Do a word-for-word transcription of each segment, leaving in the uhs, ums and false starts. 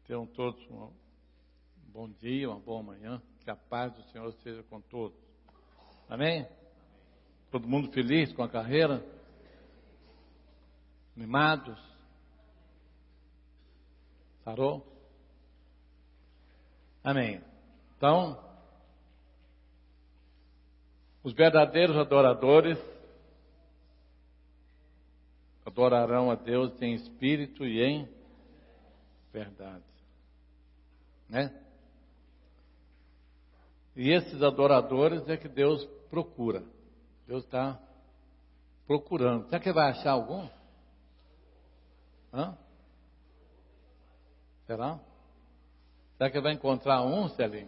Tenham todos um bom dia, uma boa manhã. Que a paz do Senhor seja com todos. Amém? Todo mundo feliz com a carreira? Animados? Sarou? Amém. Então, os verdadeiros adoradores adorarão a Deus em espírito e em verdade. Né? E esses adoradores é que Deus procura. Deus está procurando. Será que vai achar algum? Hã? Será? Será que vai encontrar um, Celinho?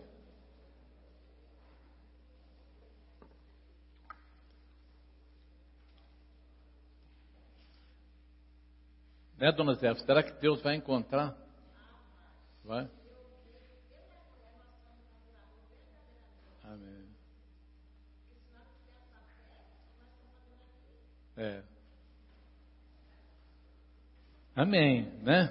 Né, dona Zé? Será que Deus vai encontrar? Vai? Amém. É. Amém, né?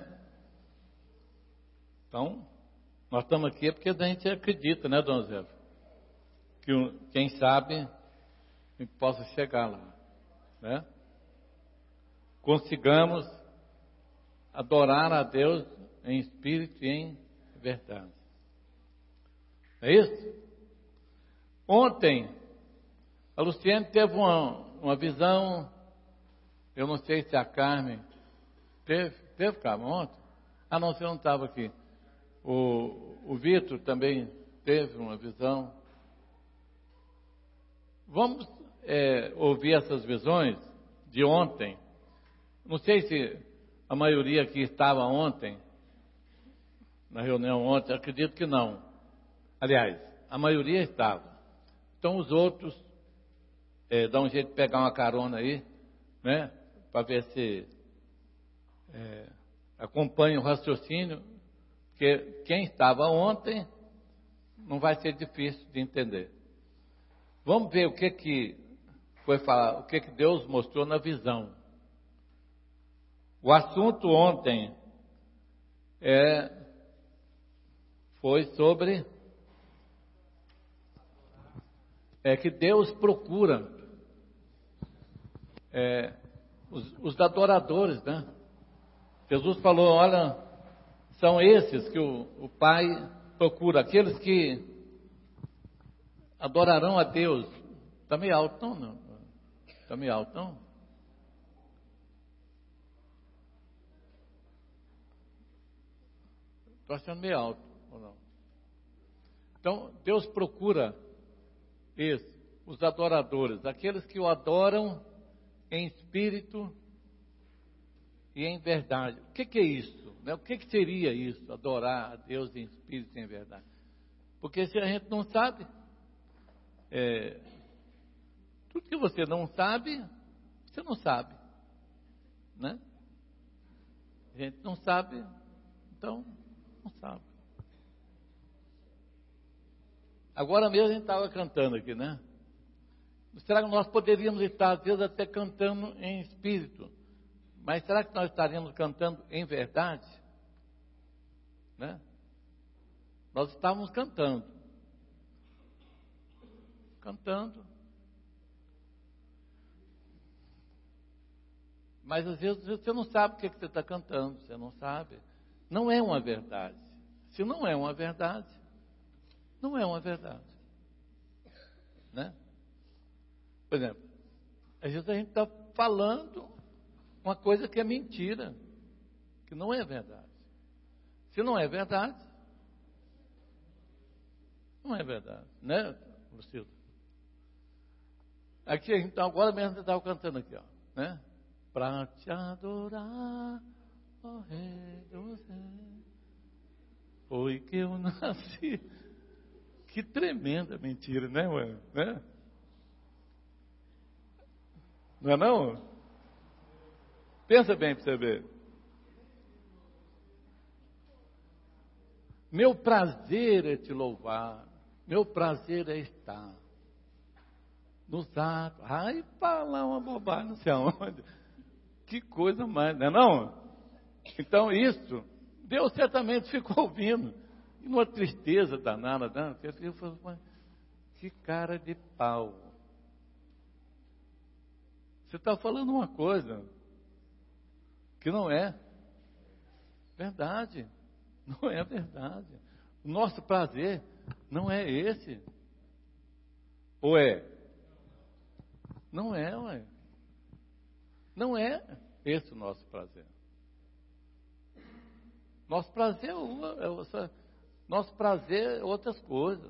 Então, nós estamos aqui porque a gente acredita, né, dona Zé? Que quem sabe possa chegar lá, né? Consigamos adorar a Deus em espírito e em verdade. É isso? Ontem, a Luciene teve uma, uma visão, eu não sei se a Carmen teve, teve, Carmen, ontem? Ah, não, você não estava aqui. O, o Vitor também teve uma visão. Vamos é, ouvir essas visões de ontem. Não sei se a maioria aqui estava ontem, na reunião ontem, acredito que não. Aliás, a maioria estava. Então os outros, é, dá um jeito de pegar uma carona aí, né? Para ver se é, acompanha o raciocínio, porque quem estava ontem não vai ser difícil de entender. Vamos ver o que que foi falar, o que que Deus mostrou na visão. O assunto ontem é, foi sobre é que Deus procura é, os, os adoradores, né? Jesus falou, olha, são esses que o, o Pai procura, aqueles que adorarão a Deus. Está meio alto, não? Está meio alto, não? Estou achando meio alto, ou não? Então, Deus procura isso, os adoradores, aqueles que o adoram em espírito e em verdade. O que, que é isso? Né? O que, que seria isso, adorar a Deus em espírito e em verdade? Porque se a gente não sabe, é, tudo que você não sabe, você não sabe, né? A gente não sabe, então não sabe. Agora mesmo a gente estava cantando aqui, né? Será que nós poderíamos estar, às vezes, até cantando em espírito? Mas será que nós estaríamos cantando em verdade? Né? Nós estávamos cantando. Cantando. Mas às vezes você não sabe o que, é que você está cantando. Você não sabe. Não é uma verdade. Se não é uma verdade, não é uma verdade. Né? Por exemplo, às vezes a gente está falando uma coisa que é mentira, que não é verdade. Se não é verdade, não é verdade, né, Lucilda? Aqui, então, agora mesmo você estava cantando aqui, ó, né? Pra te adorar, ó Rei do céu, foi que eu nasci. Que tremenda mentira, né, mano? Né? Não é não? Pensa bem para você ver. Meu prazer é te louvar. Meu prazer é estar nos atos. Ai, falar uma bobagem, não sei aonde. Que coisa mais, não é não? Então isso Deus certamente ficou ouvindo, e numa tristeza danada, danada, ele falou, mas que cara de pau. Você está falando uma coisa que não é verdade. Não é verdade. O nosso prazer não é esse. Ou é? Não é, ué. Não é esse o nosso prazer. Nosso prazer é, uma, é outra, nosso prazer é outras coisas.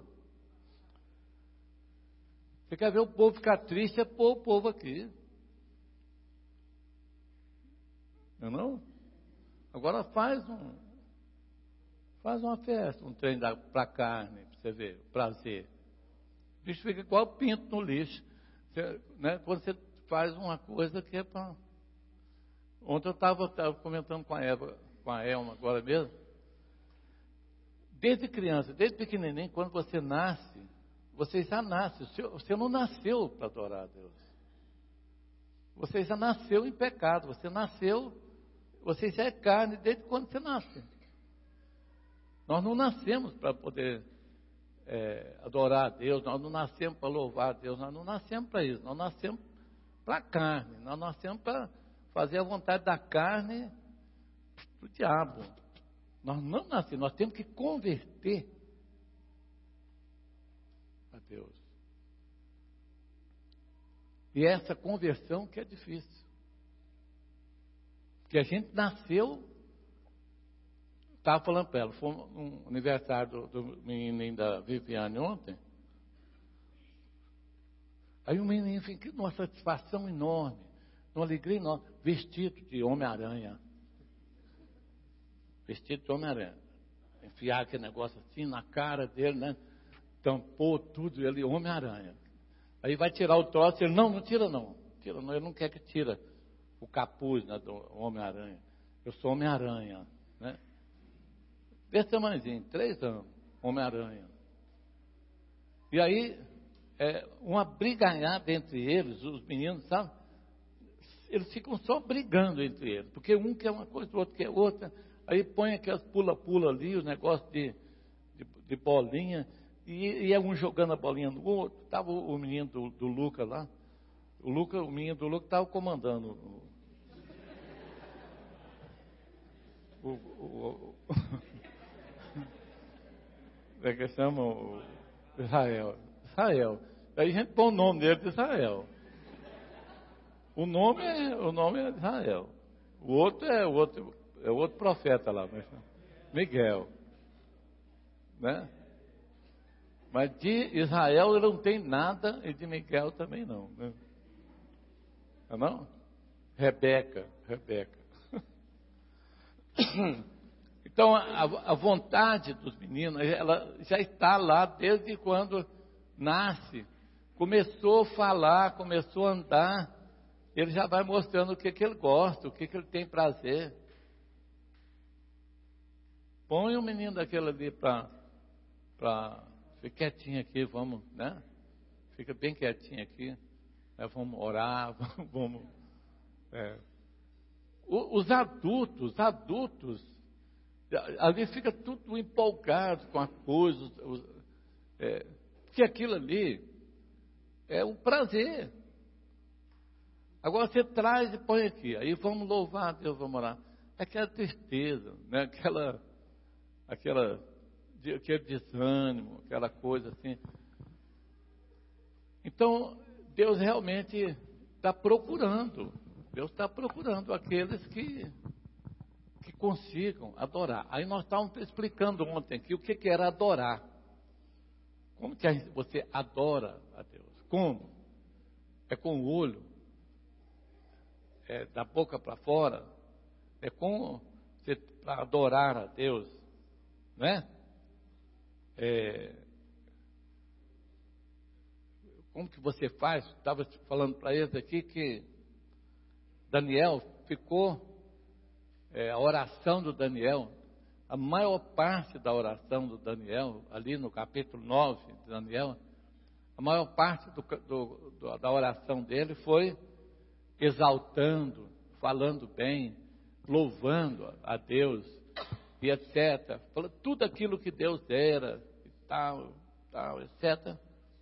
Você quer ver o povo ficar triste, é pôr o povo aqui. Não é não? Agora faz um faz uma festa, um trem para carne, para você ver, prazer. O bicho fica igual pinto no lixo. Você, né, quando você faz uma coisa que é para... Ontem eu estava comentando com a Eva, com a Elma agora mesmo. Desde criança, desde pequenininho, quando você nasce, você já nasce. Você não nasceu para adorar a Deus. Você já nasceu em pecado. Você nasceu, você já é carne desde quando você nasce. Nós não nascemos para poder é, adorar a Deus, nós não nascemos para louvar a Deus, nós não nascemos para isso, nós nascemos para a carne, nós nascemos para fazer a vontade da carne para o diabo. Nós não nascemos, nós temos que converter a Deus. E essa conversão que é difícil. Porque a gente nasceu, estava falando para ela, foi um aniversário do, do menino da Viviane ontem. Aí o menino fica numa satisfação enorme, numa alegria enorme, vestido de Homem-Aranha. Vestido de Homem-Aranha. Enfiar aquele negócio assim na cara dele, né? Tampou tudo, ele Homem-Aranha. Aí vai tirar o troço, ele, não, não tira não. Tira não, ele não quer que tira o capuz, né, do Homem-Aranha. Eu sou Homem-Aranha, né? Desse tamanhozinho, três anos, Homem-Aranha. E aí, é, uma brigalhada entre eles, os meninos, sabe? Eles ficam só brigando entre eles, porque um quer uma coisa, o outro quer outra. Aí põe aquelas pula-pula ali, os negócios de, de, de bolinha, e, e é um jogando a bolinha no outro. Estava o, o menino do, do Luca lá, o, Luca, o menino do Luca estava comandando o, o, o, o é que chama o Israel. Israel. Aí a gente põe o nome dele de Israel. O nome é, o nome é Israel. O outro é o outro, é o outro profeta lá, mas, Miguel. Né? Mas de Israel ele não tem nada e de Miguel também não. Né? Não, não? Rebeca, Rebeca. Então, a, a vontade dos meninos, ela já está lá desde quando nasce. Começou a falar, começou a andar, ele já vai mostrando o que, que ele gosta, o que, que ele tem prazer. Põe o menino daquele ali para ficar quietinho aqui, vamos, né? Fica bem quietinho aqui, né? Vamos orar, vamos... É. Os adultos, os adultos, ali fica tudo empolgado com a coisa, os, é, porque aquilo ali é um prazer. Agora você traz e põe aqui, aí vamos louvar a Deus, vamos orar. É aquela tristeza, né? aquela, aquela, aquele desânimo, aquela coisa assim. Então, Deus realmente está procurando, Deus está procurando aqueles que... que consigam adorar. Aí nós estávamos explicando ontem aqui o que, que era adorar. Como que você adora a Deus? Como? É com o olho? É da boca para fora? É com você para adorar a Deus? Né? É, como que você faz? Estava falando para eles aqui que Daniel ficou... É, a oração do Daniel, a maior parte da oração do Daniel, ali no capítulo nove de Daniel, a maior parte do, do, do, da oração dele foi exaltando, falando bem, louvando a Deus, e etcétera. Fala tudo aquilo que Deus era, e tal, tal, etcétera.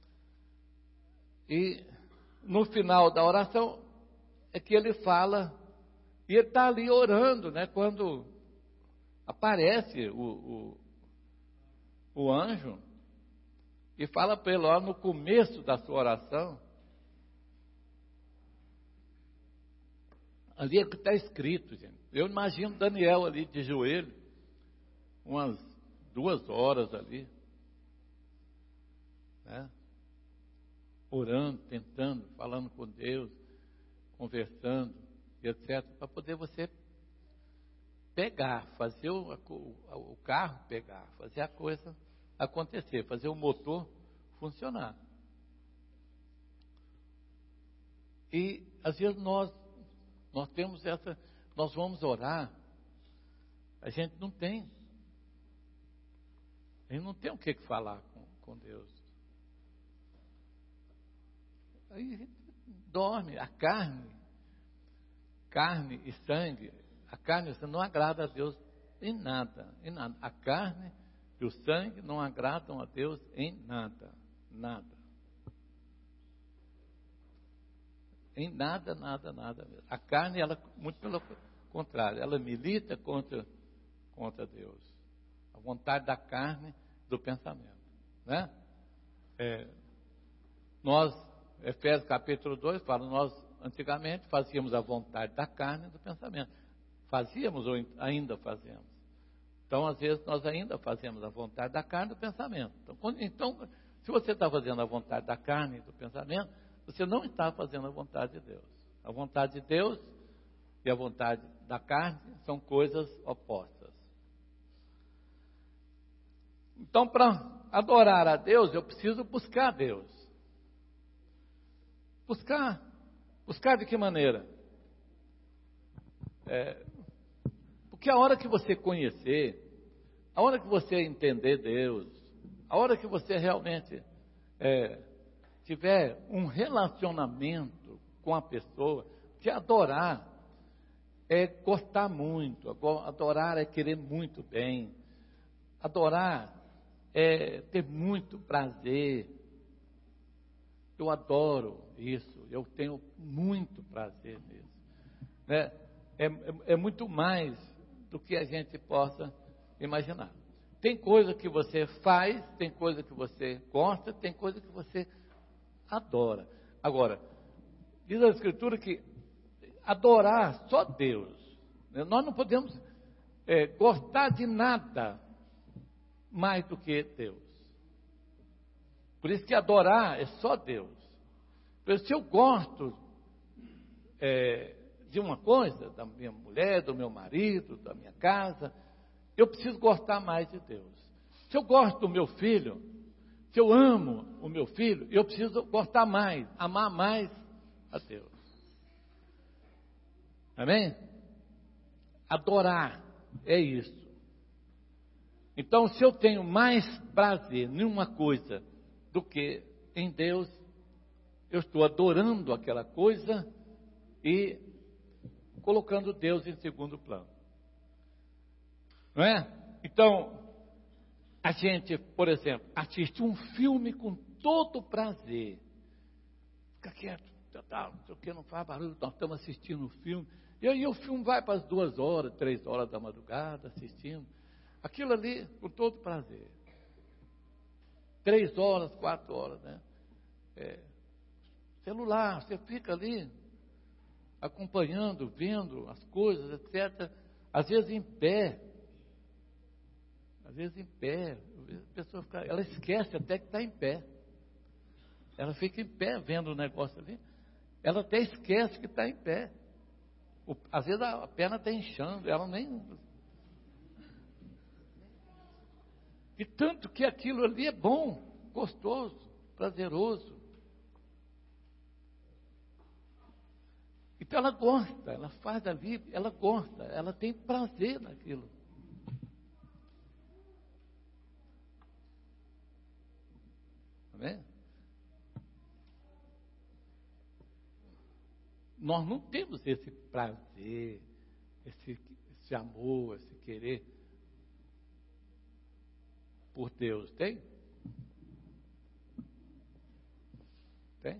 E no final da oração é que ele fala, e ele está ali orando, né? Quando aparece o, o, o anjo e fala para ele, ó, no começo da sua oração, ali é que está escrito, gente. Eu imagino Daniel ali de joelho, umas duas horas ali, né? Orando, tentando, falando com Deus, conversando, etcétera, para poder você pegar, fazer o, o, o carro pegar, fazer a coisa acontecer, fazer o motor funcionar. E às vezes nós nós temos essa, nós vamos orar, a gente não tem, a gente não tem o que falar com, com Deus. Aí a gente dorme, a carne, carne e sangue, a carne não agrada a Deus em nada, em nada. A carne e o sangue não agradam a Deus em nada, nada. Em nada, nada, nada mesmo. A carne, ela, muito pelo contrário, ela milita contra, contra Deus. A vontade da carne, do pensamento, né? É, nós, Efésios capítulo dois, fala, nós antigamente fazíamos a vontade da carne e do pensamento. Fazíamos ou ainda fazemos. Então, às vezes, nós ainda fazemos a vontade da carne e do pensamento. Então, quando, então se você está fazendo a vontade da carne e do pensamento, você não está fazendo a vontade de Deus. A vontade de Deus e a vontade da carne são coisas opostas. Então, para adorar a Deus, eu preciso buscar a Deus. Buscar. Buscar de que maneira? É, porque a hora que você conhecer, a hora que você entender Deus, a hora que você realmente é, tiver um relacionamento com a pessoa, que adorar é gostar muito, adorar é querer muito bem, adorar é ter muito prazer. Eu adoro isso, eu tenho muito prazer nisso, né? É, é, é muito mais do que a gente possa imaginar. Tem coisa que você faz, tem coisa que você gosta, tem coisa que você adora. Agora, diz a Escritura que adorar só Deus, né? Nós não podemos é, gostar de nada mais do que Deus. Por isso que adorar é só Deus. Por isso, se eu gosto é, de uma coisa, da minha mulher, do meu marido, da minha casa, eu preciso gostar mais de Deus. Se eu gosto do meu filho, se eu amo o meu filho, eu preciso gostar mais, amar mais a Deus. Amém? Adorar é isso. Então, se eu tenho mais prazer em uma coisa do que em Deus, eu estou adorando aquela coisa e colocando Deus em segundo plano. Não é? Então, a gente, por exemplo, assiste um filme com todo prazer. Fica quieto, tá, não sei o que, não faz barulho, nós estamos assistindo um filme. E aí o filme vai para as duas horas, três horas da madrugada, assistindo. Aquilo ali, com todo prazer. Três horas, quatro horas, né? É, celular, você fica ali, acompanhando, vendo as coisas, etcétera. Às vezes em pé. Às vezes em pé. A pessoa fica, ela esquece até que está em pé. Ela fica em pé vendo o negócio ali. Ela até esquece que está em pé. O, às vezes a perna está inchando, ela nem... E tanto que aquilo ali é bom, gostoso, prazeroso. Então ela gosta, ela faz ali, ela gosta, ela tem prazer naquilo. Amém? Nós não temos esse prazer, esse, esse amor, esse querer por Deus? Tem? Tem?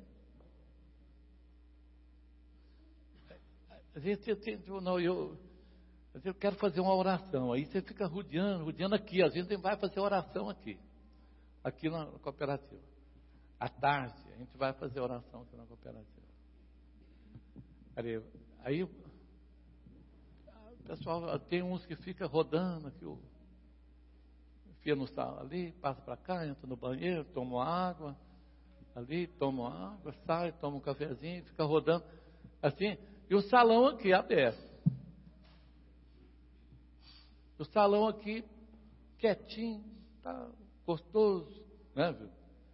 A gente tem, não, eu, eu quero fazer uma oração, aí você fica rodeando, rodeando aqui, às vezes a gente vai fazer oração aqui, aqui na cooperativa. À tarde, a gente vai fazer oração aqui na cooperativa. Aí, aí o pessoal, tem uns que fica rodando aqui, o, enfia no sal ali, passa para cá, entra no banheiro, toma água, ali, toma água, sai, toma um cafezinho, fica rodando, assim, e o salão aqui aberto. O salão aqui, quietinho, tá gostoso, né, viu?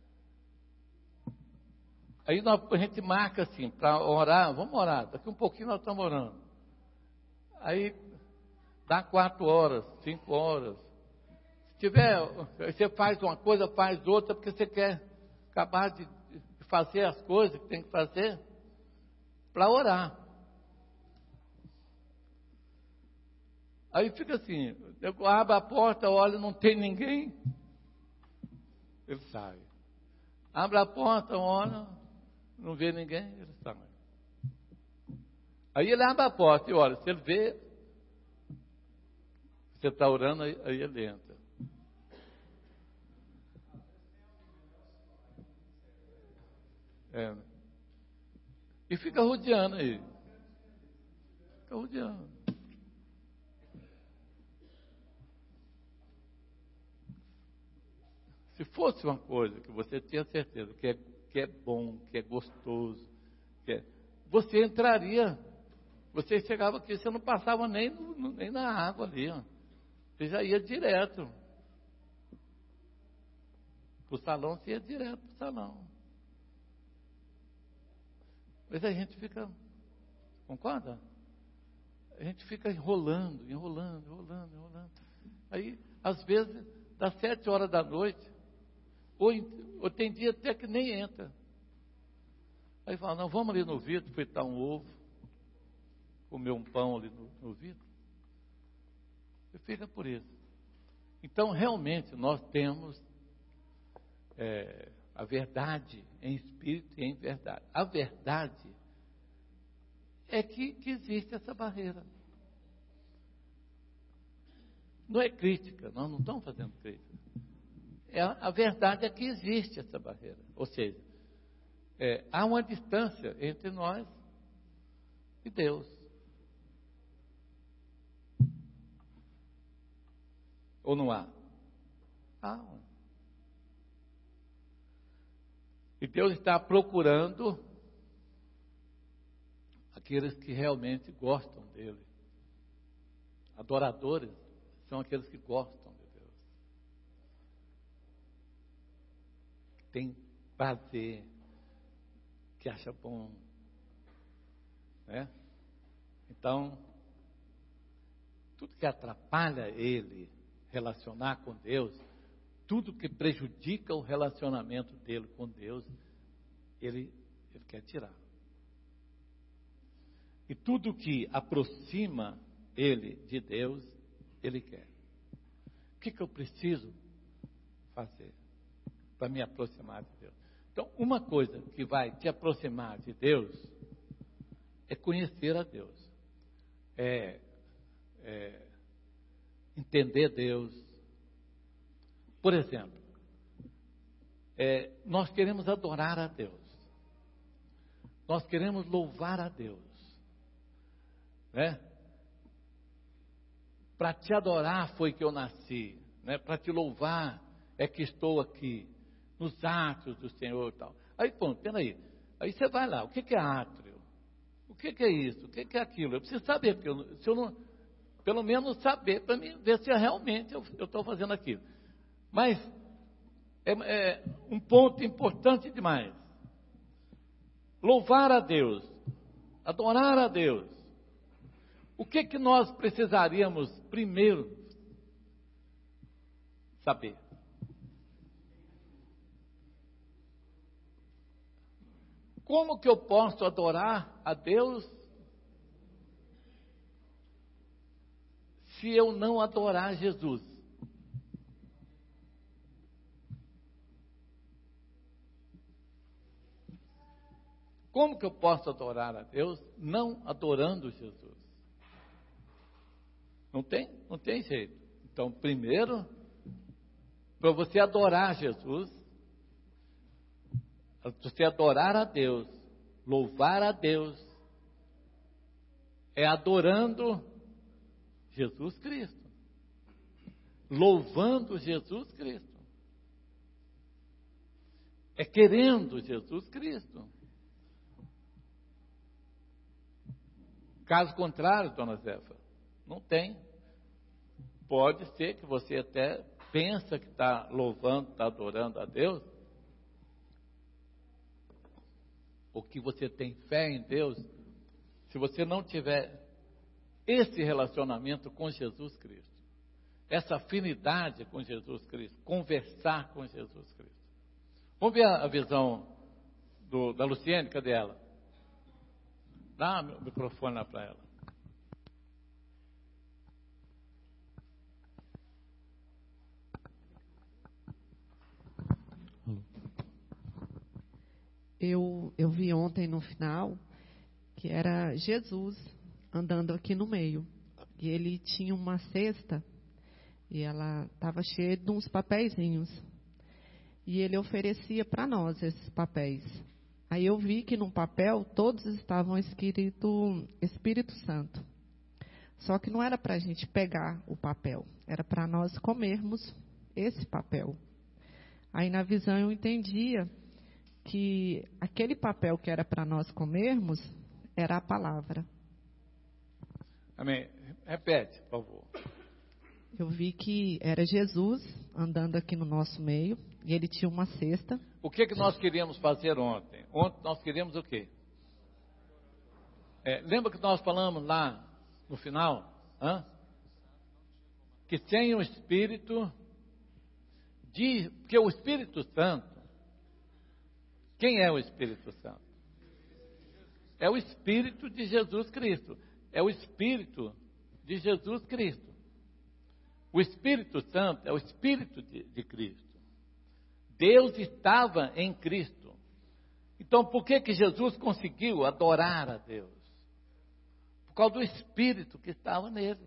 Aí nós, a gente marca assim, para orar, vamos orar, daqui um pouquinho nós estamos orando. Aí dá quatro horas, cinco horas. Se tiver, você faz uma coisa, faz outra, porque você quer acabar de fazer as coisas que tem que fazer para orar. Aí fica assim, eu abro a porta, olha, não tem ninguém, ele sai. Abre a porta, olha, não vê ninguém, ele sai. Aí ele abre a porta e olha, se ele vê, você está orando, aí, aí ele entra. É. E fica rodeando aí. Fica rodeando. Se fosse uma coisa que você tinha certeza que é, que é bom, que é gostoso, que é, você entraria, você chegava aqui, você não passava nem, no, nem na água ali, ó. Você já ia direto para o salão, você ia direto para o salão. Mas a gente fica, concorda? A gente fica enrolando, enrolando, enrolando, enrolando. Aí, às vezes, das sete horas da noite, ou, ou tem dia até que nem entra. Aí fala, não, vamos ali no vidro, fritar um ovo, comer um pão ali no, no vidro. E fica por isso. Então, realmente, nós temos é, a verdade em espírito e em verdade. A verdade é que, que existe essa barreira. Não é crítica, nós não estamos fazendo crítica. É, a verdade é que existe essa barreira. Ou seja, é, há uma distância entre nós e Deus. Ou não há? Há. E Deus está procurando aqueles que realmente gostam dele. Adoradores são aqueles que gostam de Deus. Que tem prazer, que acha bom. Né? Então, tudo que atrapalha ele relacionar com Deus, tudo que prejudica o relacionamento dele com Deus, ele, ele quer tirar. E tudo que aproxima ele de Deus, ele quer. O que, que eu preciso fazer para me aproximar de Deus? Então, uma coisa que vai te aproximar de Deus é conhecer a Deus. É, é entender Deus. Por exemplo, é, nós queremos adorar a Deus. Nós queremos louvar a Deus. Né? Para te adorar foi que eu nasci, né? Para te louvar é que estou aqui, nos átrios do Senhor e tal. Aí, pô, peraí, aí você vai lá, o que, que é átrio? O que, que é isso? O que, que é aquilo? Eu preciso saber, porque eu, se eu não, pelo menos saber, para mim ver se realmente eu estou fazendo aquilo. Mas, é, é um ponto importante demais, louvar a Deus, adorar a Deus. O que que nós precisaríamos primeiro saber? Como que eu posso adorar a Deus se eu não adorar Jesus? como que eu posso adorar a Deus não adorando Jesus? Não tem, não tem jeito. Então, primeiro, para você adorar Jesus, você adorar a Deus, louvar a Deus, é adorando Jesus Cristo, louvando Jesus Cristo, é querendo Jesus Cristo. Caso contrário, dona Zefa, não tem. Pode ser que você até pensa que está louvando, está adorando a Deus, ou que você tem fé em Deus, se você não tiver esse relacionamento com Jesus Cristo, essa afinidade com Jesus Cristo, conversar com Jesus Cristo. Vamos ver a, a visão do, da Luciene, cadê ela? Dá o microfone lá para ela. Eu, eu vi ontem no final que era Jesus andando aqui no meio. E ele tinha uma cesta e ela estava cheia de uns papeizinhos. E ele oferecia para nós esses papéis. Aí eu vi que no papel todos estavam escrito Espírito Santo. Só que não era para a gente pegar o papel, era para nós comermos esse papel. Aí na visão eu entendia que aquele papel que era para nós comermos era a palavra. Amém. Repete, por favor. Eu vi que era Jesus andando aqui no nosso meio e ele tinha uma cesta. O que que nós queríamos fazer ontem? Ontem nós queríamos o quê? É, lembra que nós falamos lá no final? Hã? Que sem o Espírito, de, porque o Espírito Santo, quem é o Espírito Santo? É o Espírito de Jesus Cristo. É o Espírito de Jesus Cristo. O Espírito Santo é o Espírito de, de Cristo. Deus estava em Cristo. Então, por que que Jesus conseguiu adorar a Deus? Por causa do Espírito que estava nele.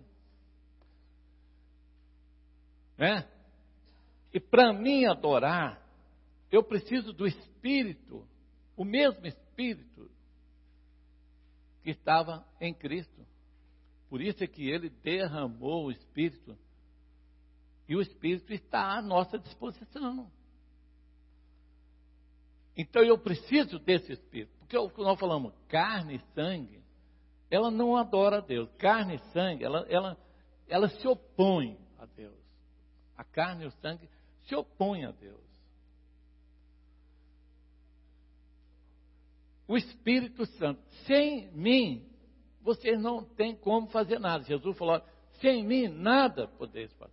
Né? E para mim adorar, eu preciso do Espírito, o mesmo Espírito que estava em Cristo. Por isso é que ele derramou o Espírito. E o Espírito está à nossa disposição. Então eu preciso desse Espírito. Porque nós falamos carne e sangue, ela não adora a Deus. Carne e sangue, ela, ela, ela se opõe a Deus. A carne e o sangue se opõem a Deus. O Espírito Santo, sem mim, vocês não têm como fazer nada. Jesus falou, sem mim nada podeis fazer.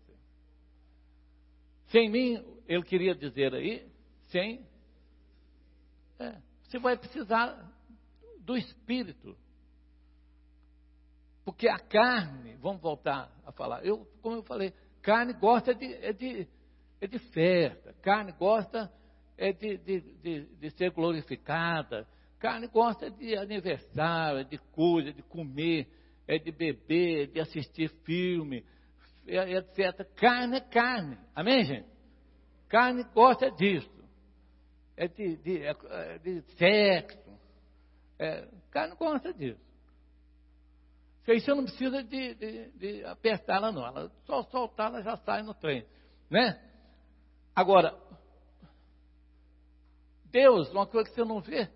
Sem mim, ele queria dizer aí, sem, é, você vai precisar do Espírito. Porque a carne, vamos voltar a falar, eu, como eu falei, carne gosta de, é de, é de festa, carne gosta é de, de, de, de ser glorificada, carne gosta de aniversário, de coisa, de comer, é de beber, de assistir filme, etcétera. Carne é carne. Amém, gente? Carne gosta disso. É de, de, é de sexo. É, carne gosta disso. Isso aí você não precisa de, de, de apertar ela, não. Ela só soltar, ela já sai no trem. Né? Agora, Deus, uma coisa que você não vê.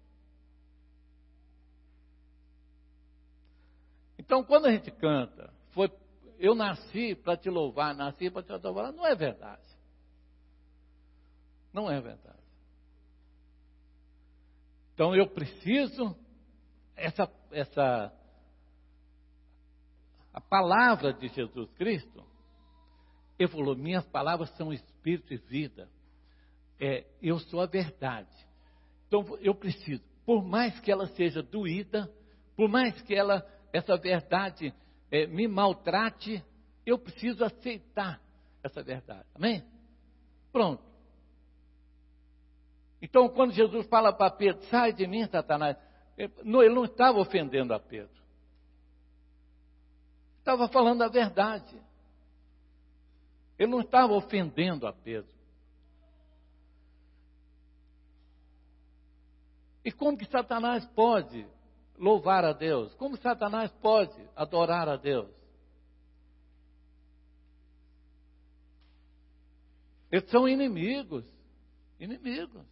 Então, quando a gente canta, foi, eu nasci para te louvar, nasci para te adorar, não é verdade. Não é verdade. Então, eu preciso, essa, essa, a palavra de Jesus Cristo, ele falou, minhas palavras são espírito e vida. É, eu sou a verdade. Então, eu preciso, por mais que ela seja doída, por mais que ela... essa verdade é, me maltrate, eu preciso aceitar essa verdade. Amém? Pronto. Então, quando Jesus fala para Pedro, sai de mim, Satanás, ele não estava ofendendo a Pedro. Estava falando a verdade. Ele não estava ofendendo a Pedro. E como que Satanás pode louvar a Deus? Como Satanás pode adorar a Deus? Eles são inimigos. Inimigos.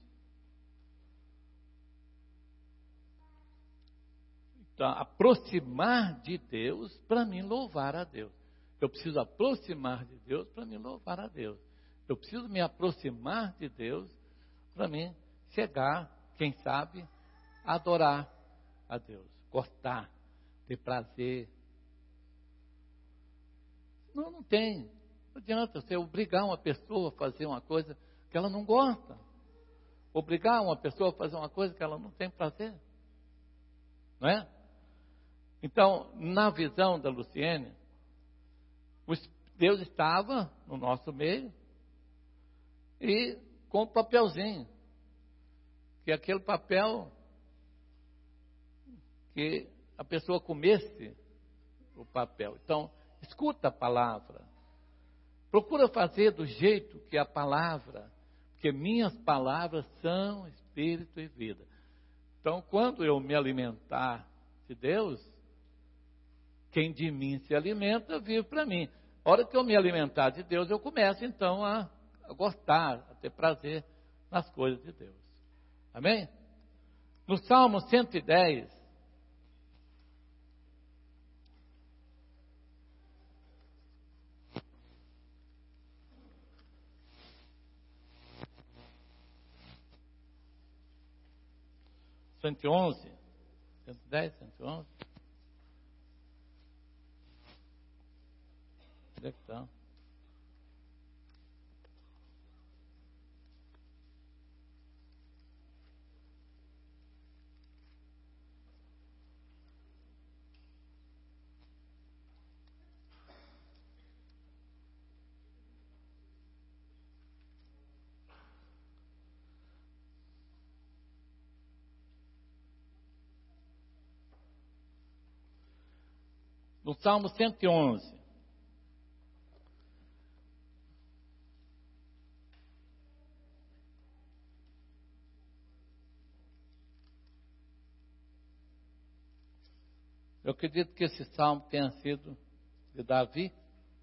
Então, aproximar de Deus para mim louvar a Deus. Eu preciso aproximar de Deus para me louvar a Deus. Eu preciso me aproximar de Deus para mim chegar, quem sabe, a adorar a Deus. Gostar, ter prazer. Não, não tem. Não adianta você obrigar uma pessoa a fazer uma coisa que ela não gosta. Obrigar uma pessoa a fazer uma coisa que ela não tem prazer. Não é? Então, na visão da Luciene, Deus estava no nosso meio e com um papelzinho, que é aquele papel que a pessoa comesse o papel. Então, escuta a palavra. Procura fazer do jeito que a palavra, porque minhas palavras são espírito e vida. Então, quando eu me alimentar de Deus, quem de mim se alimenta, vive para mim. A hora que eu me alimentar de Deus, eu começo então a, a gostar, a ter prazer nas coisas de Deus. Amém? No Salmo cento e dez, cento e onze, cento e dez, cento e onze. Onde é que está? No Salmo cento e onze. Eu acredito que esse salmo tenha sido de Davi.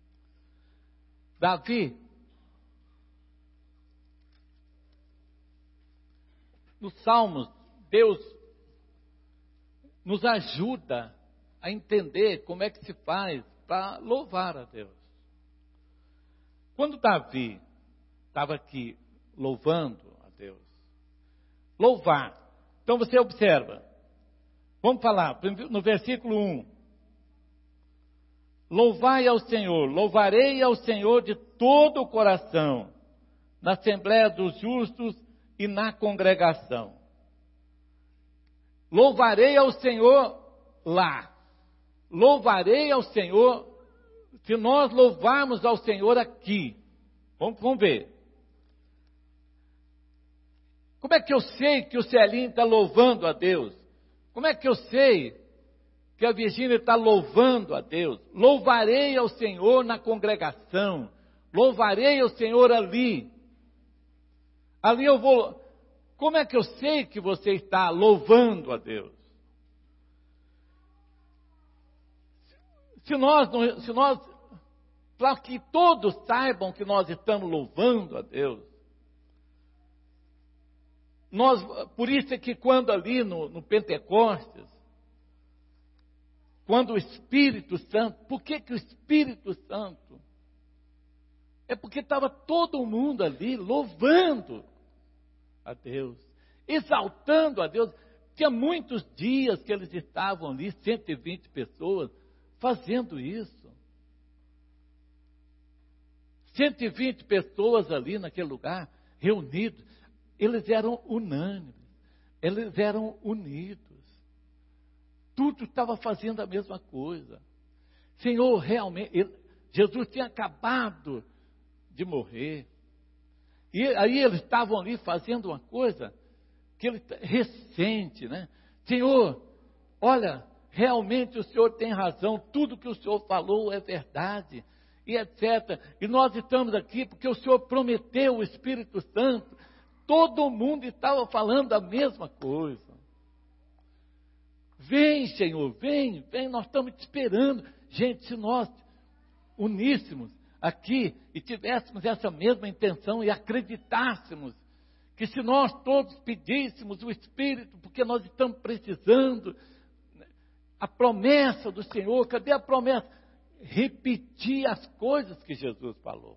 Davi, nos salmos, Deus nos ajuda a entender como é que se faz para louvar a Deus. Quando Davi estava aqui louvando a Deus, louvar, então você observa, vamos falar no versículo um, louvai ao Senhor, louvarei ao Senhor de todo o coração, na Assembleia dos Justos e na congregação. Louvarei ao Senhor lá. Louvarei ao Senhor, se nós louvarmos ao Senhor aqui. Vamos, vamos ver. Como é que eu sei que o Celinho está louvando a Deus? Como é que eu sei que a Virgínia está louvando a Deus? Louvarei ao Senhor na congregação. Louvarei ao Senhor ali. Ali eu vou... Como é que eu sei que você está louvando a Deus? Se nós, se nós, para que todos saibam que nós estamos louvando a Deus, nós, por isso é que quando ali no, no Pentecostes, quando o Espírito Santo, por que que o Espírito Santo? É porque estava todo mundo ali louvando a Deus, exaltando a Deus. Tinha muitos dias que eles estavam ali, cento e vinte pessoas, fazendo isso. cento e vinte pessoas ali naquele lugar, reunidos. Eles eram unânimes. Eles eram unidos. Tudo estava fazendo a mesma coisa. Senhor, realmente, ele, Jesus tinha acabado de morrer. E aí eles estavam ali fazendo uma coisa que ele ressente, né? Senhor, olha, realmente o Senhor tem razão, tudo que o Senhor falou é verdade, e etcétera. E nós estamos aqui porque o Senhor prometeu o Espírito Santo. Todo mundo estava falando a mesma coisa. Vem, Senhor, vem, vem, nós estamos te esperando. Gente, se nós uníssemos aqui e tivéssemos essa mesma intenção e acreditássemos que se nós todos pedíssemos o Espírito, porque nós estamos precisando, a promessa do Senhor, cadê a promessa? Repetir as coisas que Jesus falou.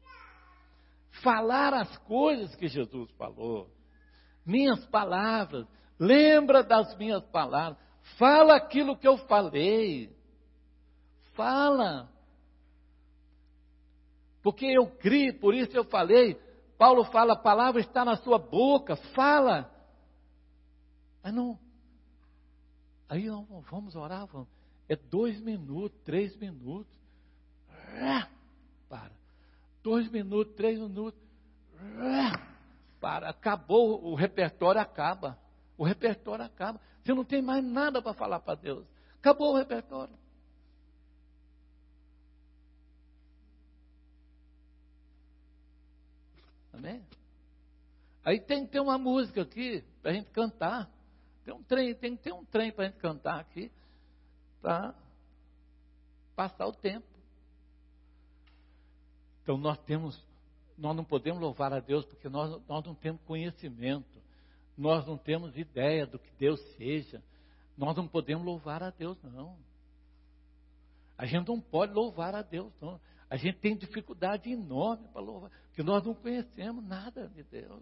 Falar as coisas que Jesus falou. Minhas palavras, lembra das minhas palavras. Fala aquilo que eu falei. Fala. Porque eu criei, por isso eu falei. Paulo fala, a palavra está na sua boca, fala. Mas não. Aí vamos orar, vamos. É dois minutos, três minutos. Para. Dois minutos, três minutos. Para. Acabou, o repertório acaba. O repertório acaba. Você não tem mais nada para falar para Deus. Acabou o repertório. Amém? Aí tem que ter uma música aqui para a gente cantar. Tem um trem, tem que ter um trem para a gente cantar aqui, para passar o tempo. Então nós temos, nós não podemos louvar a Deus porque nós, nós não temos conhecimento, nós não temos ideia do que Deus seja, nós não podemos louvar a Deus não. A gente não pode louvar a Deus não. A gente tem dificuldade enorme para louvar, porque nós não conhecemos nada de Deus.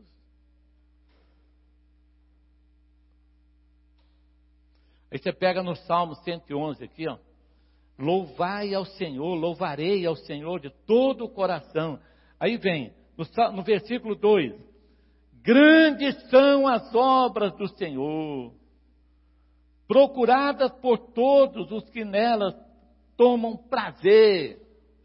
Aí você pega no Salmo cento e onze aqui, ó. Louvai ao Senhor, louvarei ao Senhor de todo o coração. Aí vem, no, no versículo dois. Grandes são as obras do Senhor, procuradas por todos os que nelas tomam prazer.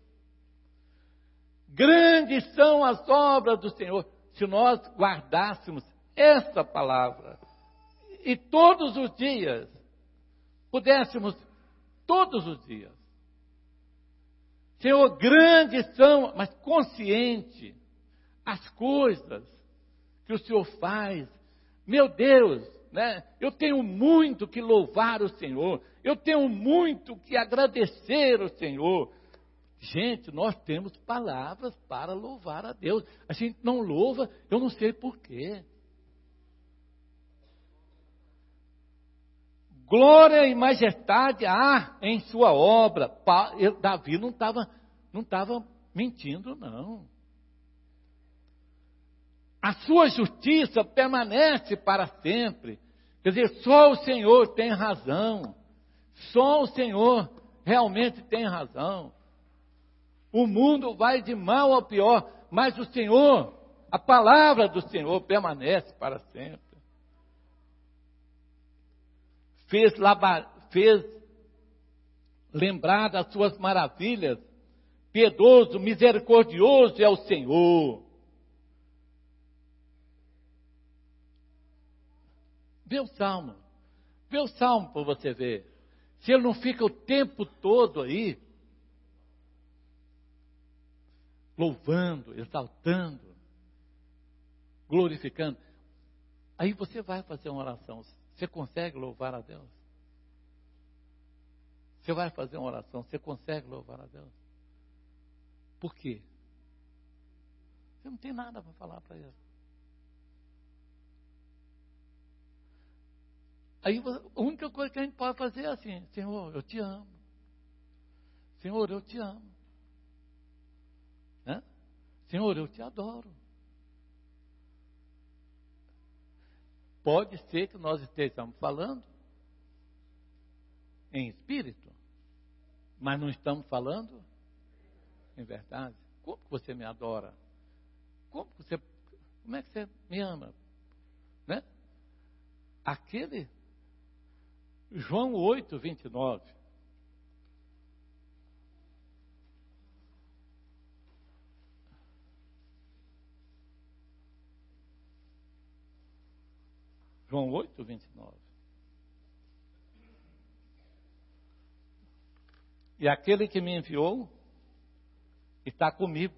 Grandes são as obras do Senhor. Se nós guardássemos essa palavra, e todos os dias, pudéssemos, todos os dias, Senhor, grandes são, mas consciente, as coisas que o Senhor faz. Meu Deus, né? Eu tenho muito que louvar o Senhor, eu tenho muito que agradecer ao Senhor. Gente, nós temos palavras para louvar a Deus. A gente não louva, eu não sei porquê. Glória e majestade há em sua obra. Davi não estava não estava mentindo, não. A sua justiça permanece para sempre. Quer dizer, só o Senhor tem razão. Só o Senhor realmente tem razão. O mundo vai de mal ao pior, mas o Senhor, a palavra do Senhor permanece para sempre. Fez, fez lembrar das suas maravilhas. Piedoso, misericordioso é o Senhor. Vê o Salmo. Vê o Salmo para você ver. Se ele não fica o tempo todo aí, louvando, exaltando, glorificando. Aí você vai fazer uma oração. Você consegue louvar a Deus? Você vai fazer uma oração. Você consegue louvar a Deus? Por quê? Você não tem nada para falar para Ele. Aí a única coisa que a gente pode fazer é assim: Senhor, eu te amo. Senhor, eu te amo. Né? Senhor, eu te adoro. Pode ser que nós estejamos falando em espírito, mas não estamos falando em verdade. Como que você me adora? Como que você, como é que você me ama? Né? Aquele João oito, vinte e nove. João oito, vinte e nove. E aquele que me enviou está comigo.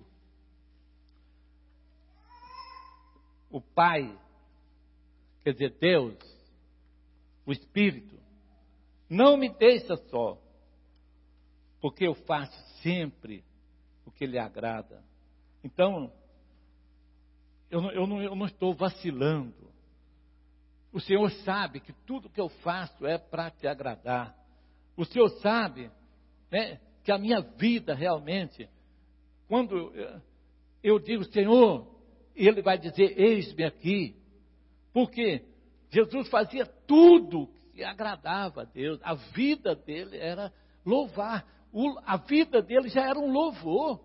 O Pai, quer dizer, Deus, o Espírito, não me deixa só, porque eu faço sempre o que lhe agrada. Então, eu não, eu não, eu não estou vacilando. O Senhor sabe que tudo que eu faço é para te agradar. O Senhor sabe, né, que a minha vida realmente, quando eu digo Senhor, Ele vai dizer, eis-me aqui. Porque Jesus fazia tudo que agradava a Deus. A vida dele era louvar. O, a vida dele já era um louvor.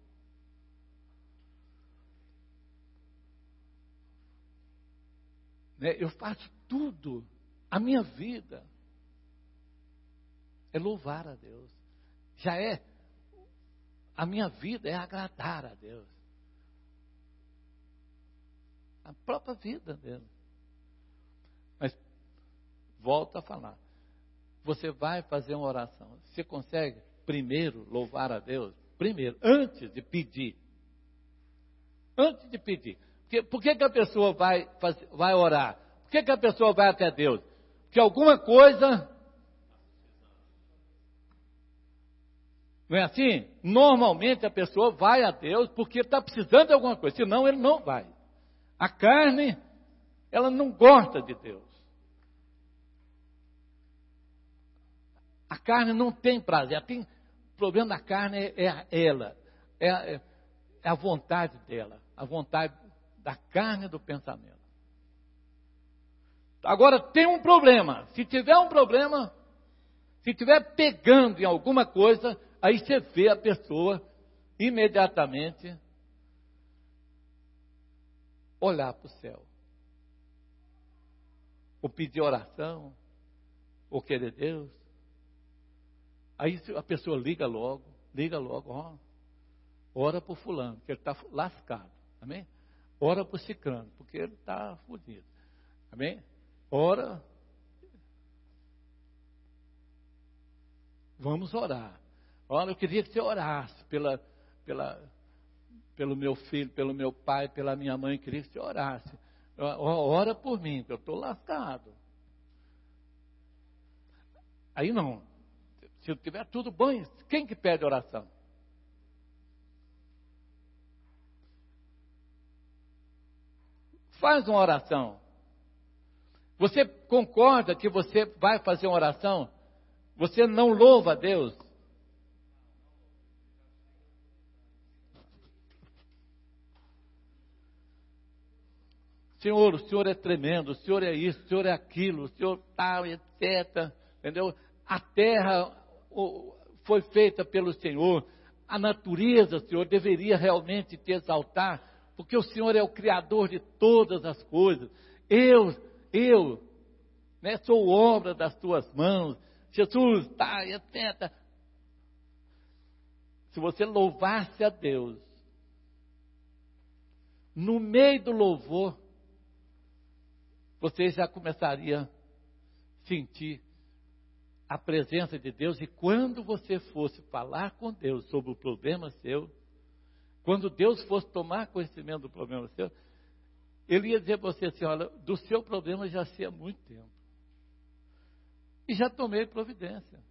Né? Eu faço tudo. A minha vida é louvar a Deus. Já é, a minha vida é agradar a Deus. A própria vida dele. Mas, volto a falar. Você vai fazer uma oração. Você consegue, primeiro, louvar a Deus? Primeiro, antes de pedir. Antes de pedir. Porque, por que, que a pessoa vai, fazer, vai orar? Por que, que a pessoa vai até Deus? Porque alguma coisa... Não é assim? Normalmente a pessoa vai a Deus porque está precisando de alguma coisa. Senão ele não vai. A carne, ela não gosta de Deus. A carne não tem prazer. Tem, o problema da carne é, é ela. É, é, é a vontade dela. A vontade da carne e do pensamento. Agora tem um problema. Se tiver um problema, se tiver pegando em alguma coisa, aí você vê a pessoa imediatamente olhar para o céu. Ou pedir oração, ou querer Deus. Aí a pessoa liga logo, liga logo, ó, ora para o fulano, que ele está lascado, amém? Ora para o ciclano, porque ele está fodido, amém? Ora, vamos orar. Olha, eu queria que você orasse pela, pela, pelo meu filho, pelo meu pai, pela minha mãe, eu queria que você orasse. Ora por mim, que eu estou lascado. Aí não. Se tiver tudo bom, quem que pede oração? Faz uma oração. Você concorda que você vai fazer uma oração? Você não louva a Deus? Senhor, o Senhor é tremendo, o Senhor é isso, o Senhor é aquilo, o Senhor tal, etcétera. Entendeu? A terra foi feita pelo Senhor, a natureza, Senhor, deveria realmente te exaltar, porque o Senhor é o Criador de todas as coisas. Eu, eu, né, sou obra das tuas mãos, Jesus, tá, etcétera. Se você louvasse a Deus, no meio do louvor, você já começaria a sentir a presença de Deus. E quando você fosse falar com Deus sobre o problema seu, quando Deus fosse tomar conhecimento do problema seu, Ele ia dizer para você assim, olha, do seu problema já sei há muito tempo. E já tomei providência.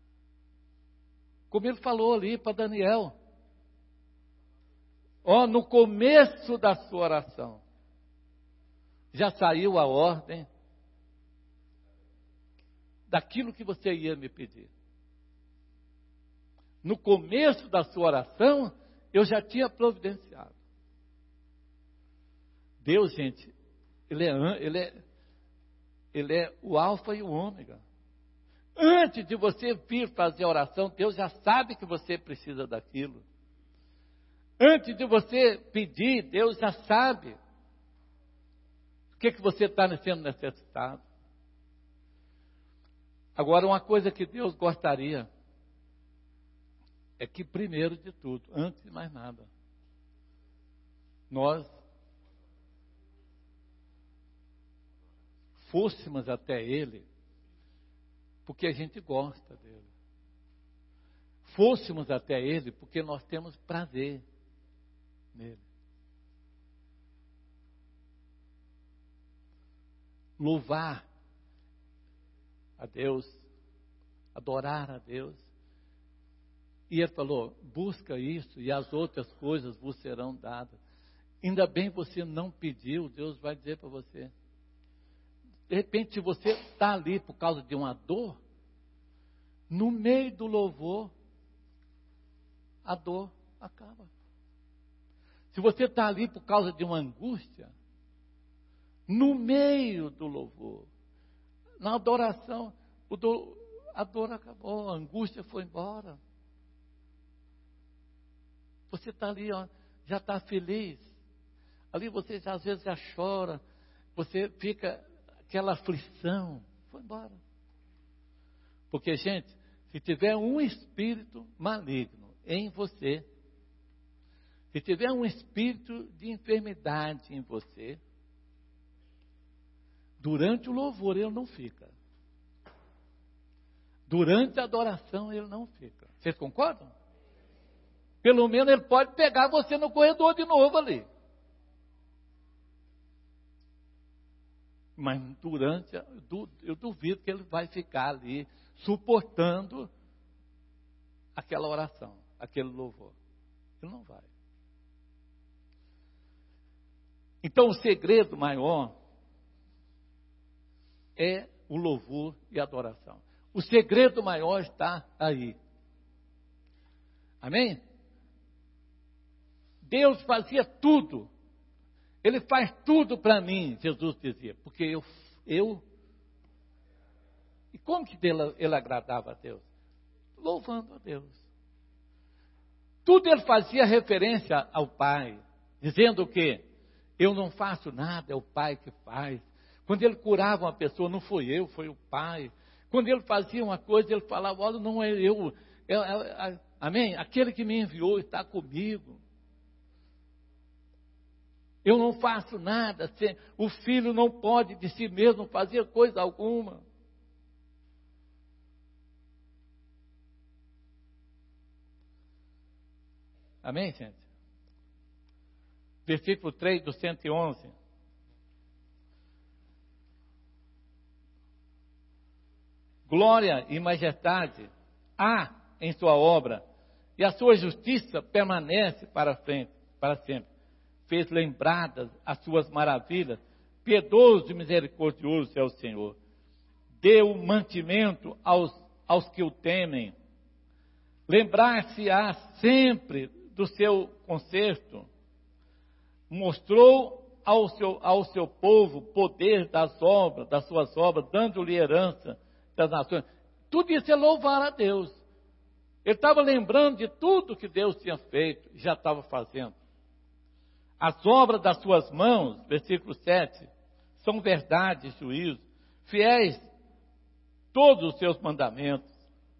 Como Ele falou ali para Daniel. Ó, no começo da sua oração, já saiu a ordem daquilo que você ia me pedir. No começo da sua oração, eu já tinha providenciado. Deus, gente, Ele é, ele é, ele é o alfa e o ômega. Antes de você vir fazer a oração, Deus já sabe que você precisa daquilo. Antes de você pedir, Deus já sabe o que, que você está sendo necessitado. Agora, uma coisa que Deus gostaria é que, primeiro de tudo, antes de mais nada, nós fôssemos até Ele, porque a gente gosta dele. Fôssemos até Ele, porque nós temos prazer nele. Louvar a Deus, adorar a Deus. E ele falou, busca isso e as outras coisas vos serão dadas. Ainda bem você não pediu, Deus vai dizer para você. De repente, se você está ali por causa de uma dor, no meio do louvor, a dor acaba. Se você está ali por causa de uma angústia, no meio do louvor, na adoração, o do, a dor acabou, a angústia foi embora. Você está ali, ó, já está feliz. Ali você às vezes já chora, você fica aquela aflição, foi embora. Porque, gente, se tiver um espírito maligno em você, se tiver um espírito de enfermidade em você, durante o louvor ele não fica. Durante a adoração ele não fica. Vocês concordam? Pelo menos ele pode pegar você no corredor de novo ali. Mas durante, eu duvido que ele vai ficar ali suportando aquela oração, aquele louvor. Ele não vai. Então o segredo maior é o louvor e a adoração. O segredo maior está aí. Amém? Deus fazia tudo. Ele faz tudo para mim, Jesus dizia. Porque eu, eu... E como que ele, ele agradava a Deus? Louvando a Deus. Tudo ele fazia referência ao Pai. Dizendo o quê? Eu não faço nada, é o Pai que faz. Quando ele curava uma pessoa, não foi eu, foi o Pai. Quando ele fazia uma coisa, ele falava, olha, não é eu. É, é, é, amém? Aquele que me enviou está comigo. Eu não faço nada, o filho não pode de si mesmo fazer coisa alguma. Amém, gente? Versículo três do cento e onze. Glória e majestade há em sua obra, e a sua justiça permanece para frente, para sempre. Fez lembradas as suas maravilhas, piedoso e misericordioso é o Senhor. Deu mantimento aos, aos que o temem. Lembrar-se-á sempre do seu conserto. Mostrou ao seu, ao seu povo o poder das obras, das suas obras, dando-lhe herança das nações. Tudo isso é louvar a Deus. Ele estava lembrando de tudo que Deus tinha feito e já estava fazendo. As obras das suas mãos, versículo sete, são verdade e juízo, fiéis todos os seus mandamentos.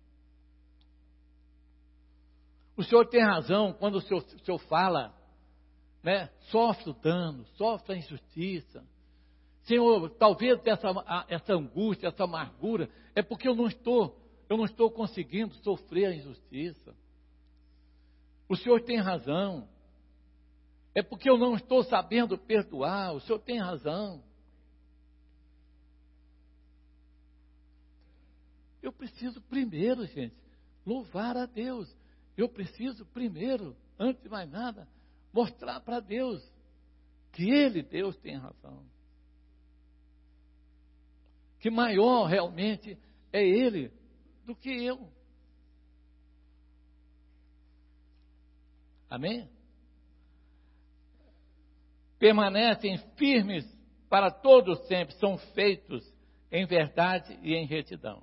O Senhor tem razão quando o Senhor, o Senhor fala, né, sofre o dano, sofre a injustiça. Senhor, talvez essa, essa angústia, essa amargura, é porque eu não estou, eu não estou conseguindo sofrer a injustiça. O Senhor tem razão. É porque eu não estou sabendo perdoar. O Senhor tem razão. Eu preciso primeiro, gente, louvar a Deus. Eu preciso primeiro, antes de mais nada, mostrar para Deus que Ele, Deus, tem razão. Que maior realmente é Ele do que eu. Amém? Permanecem firmes para todos sempre, são feitos em verdade e em retidão.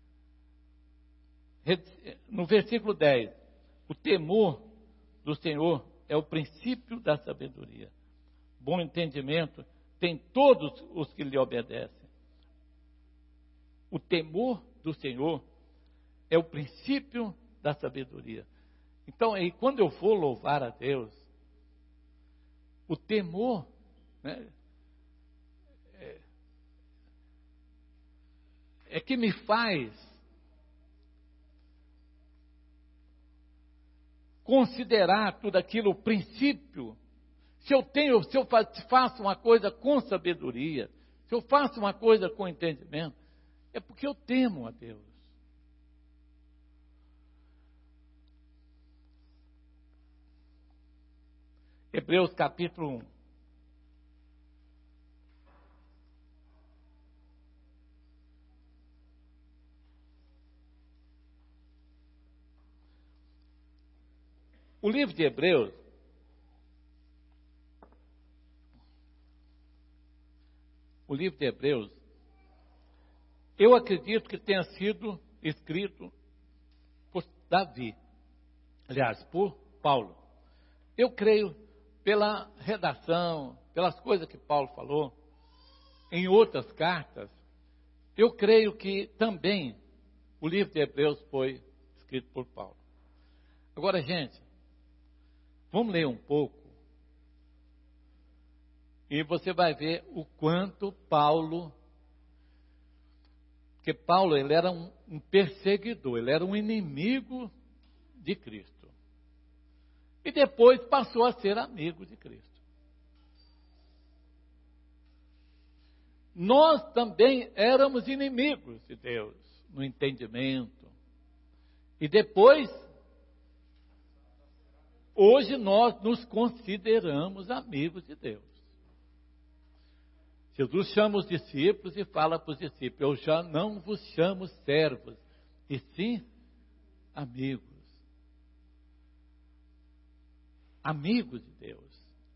No versículo dez, o temor do Senhor é o princípio da sabedoria. Bom entendimento tem todos os que lhe obedecem. O temor do Senhor é o princípio da sabedoria. Então, aí, quando eu for louvar a Deus, o temor, né, é, é que me faz considerar tudo aquilo princípio. Se eu tenho, se eu faço uma coisa com sabedoria, se eu faço uma coisa com entendimento, é porque eu temo a Deus. Hebreus capítulo um. O livro de Hebreus, o livro de Hebreus, eu acredito que tenha sido escrito por Davi, aliás, por Paulo. Eu creio, pela redação, pelas coisas que Paulo falou, em outras cartas, eu creio que também o livro de Hebreus foi escrito por Paulo. Agora, gente, vamos ler um pouco, e você vai ver o quanto Paulo, porque Paulo ele era um, um perseguidor, ele era um inimigo de Cristo. E depois passou a ser amigo de Cristo. Nós também éramos inimigos de Deus, no entendimento. E depois, hoje nós nos consideramos amigos de Deus. Jesus chama os discípulos e fala para os discípulos: eu já não vos chamo servos, e sim amigos. Amigos de Deus.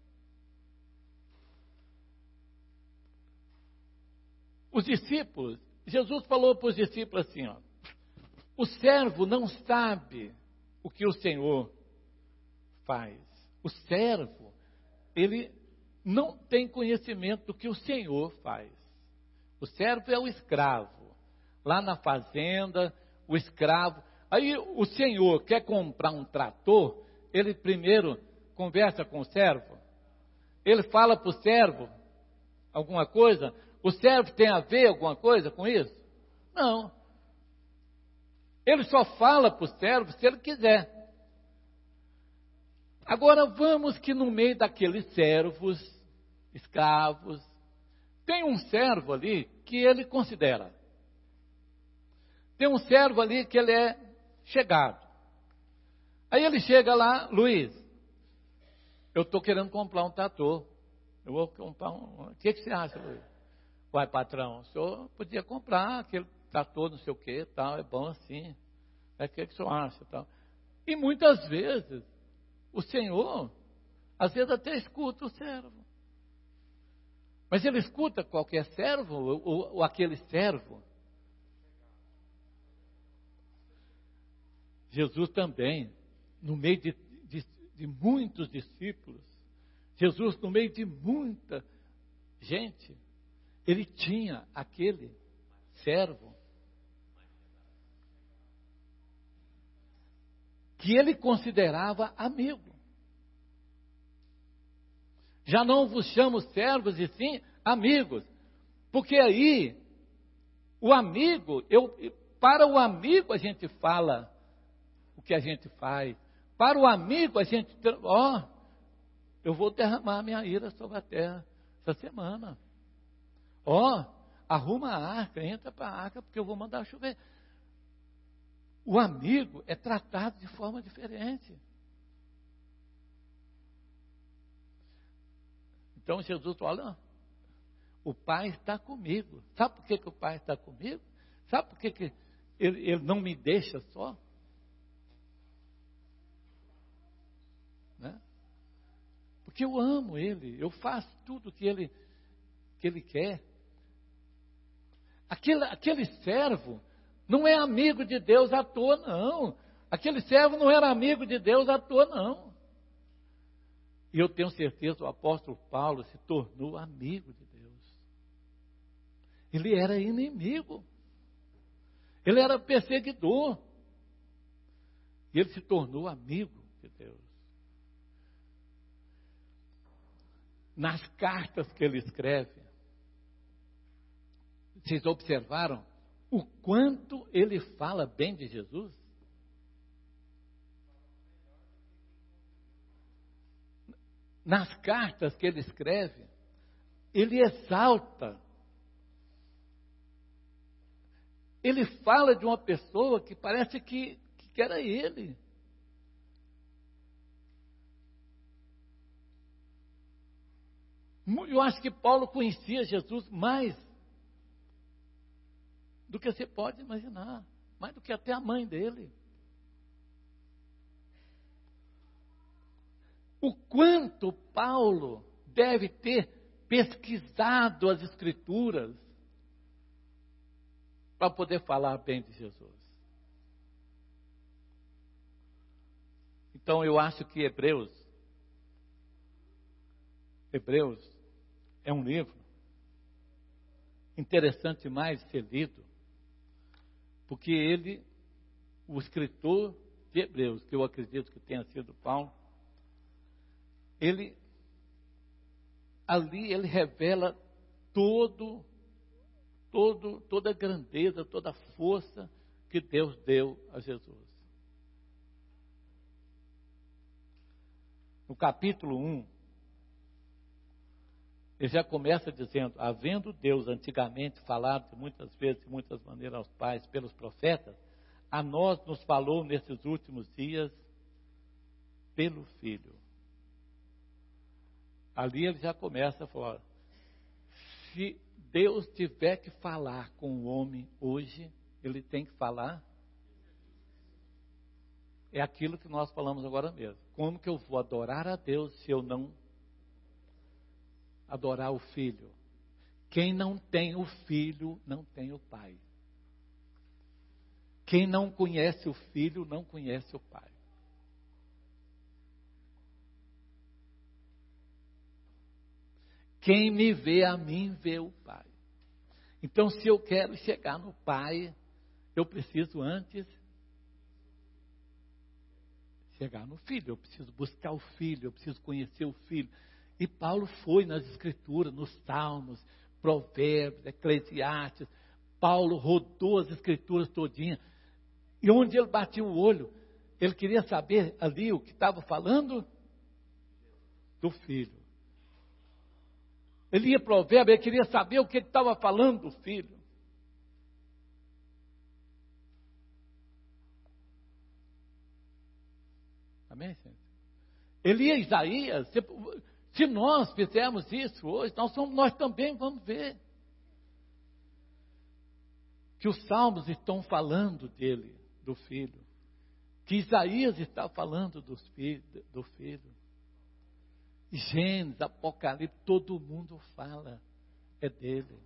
Os discípulos, Jesus falou para os discípulos assim, ó, o servo não sabe o que o Senhor faz. O servo, ele não tem conhecimento do que o Senhor faz. O servo é o escravo. Lá na fazenda, o escravo. Aí o Senhor quer comprar um trator, ele primeiro conversa com o servo. Ele fala para o servo alguma coisa. O servo tem a ver alguma coisa com isso? Não. Ele só fala para o servo se ele quiser. Agora vamos que no meio daqueles servos, escravos, tem um servo ali que ele considera. Tem um servo ali que ele é chegado. Aí ele chega lá: Luiz, eu estou querendo comprar um trator. Eu vou comprar um... O que, que você acha, Luiz? Vai, patrão, o senhor podia comprar aquele trator, não sei o que, tal, é bom assim. É, o que, que o senhor acha, tal. E muitas vezes, o Senhor, às vezes até escuta o servo. Mas ele escuta qualquer servo, ou, ou aquele servo. Jesus também, no meio de, de, de muitos discípulos, Jesus no meio de muita gente, ele tinha aquele servo que ele considerava amigo. Já não vos chamo servos, e sim amigos. Porque aí, o amigo, eu, para o amigo a gente fala o que a gente faz. Para o amigo a gente, ó, oh, eu vou derramar minha ira sobre a terra essa semana. Ó, oh, arruma a arca, entra para a arca, porque eu vou mandar chover. O amigo é tratado de forma diferente. Então Jesus fala: o Pai está comigo. Sabe por que, que o Pai está comigo? Sabe por que, que ele, ele não me deixa só? Né? Porque eu amo Ele, eu faço tudo que Ele, que ele quer. Aquele, aquele servo não é amigo de Deus à toa, não. Aquele servo não era amigo de Deus à toa, não. E eu tenho certeza, o apóstolo Paulo se tornou amigo de Deus. Ele era inimigo. Ele era perseguidor. E ele se tornou amigo de Deus. Nas cartas que ele escreve, vocês observaram o quanto ele fala bem de Jesus? Nas cartas que ele escreve, ele exalta. Ele fala de uma pessoa que parece que, que era ele. Eu acho que Paulo conhecia Jesus mais do que você pode imaginar, mais do que até a mãe dele. O quanto Paulo deve ter pesquisado as Escrituras para poder falar bem de Jesus. Então eu acho que Hebreus, Hebreus é um livro interessante demais de ser lido, porque ele, o escritor de Hebreus, que eu acredito que tenha sido Paulo, ele, ali ele revela todo, todo, toda a grandeza, toda a força que Deus deu a Jesus. No capítulo um, ele já começa dizendo: havendo Deus antigamente falado muitas vezes, de muitas maneiras aos pais, pelos profetas, a nós nos falou nesses últimos dias pelo Filho. Ali ele já começa a falar: se Deus tiver que falar com o homem hoje, ele tem que falar. É aquilo que nós falamos agora mesmo. Como que eu vou adorar a Deus se eu não adorar o Filho? Quem não tem o Filho, não tem o Pai. Quem não conhece o Filho, não conhece o Pai. Quem me vê a mim, vê o Pai. Então, se eu quero chegar no Pai, eu preciso antes chegar no Filho. Eu preciso buscar o Filho, eu preciso conhecer o Filho. E Paulo foi nas Escrituras, nos Salmos, Provérbios, Eclesiastes. Paulo rodou as Escrituras todinhas. E onde ele batia o olho, ele queria saber ali o que estava falando do Filho. Ele ia Provérbios, ele queria saber o que ele estava falando do Filho. Amém, gente? Ele ia Isaías. Se, se nós fizermos isso hoje, nós, somos, nós também vamos ver que os salmos estão falando dele, do Filho. Que Isaías está falando dos filho, do Filho. Gênesis, Apocalipse, todo mundo fala, é dele.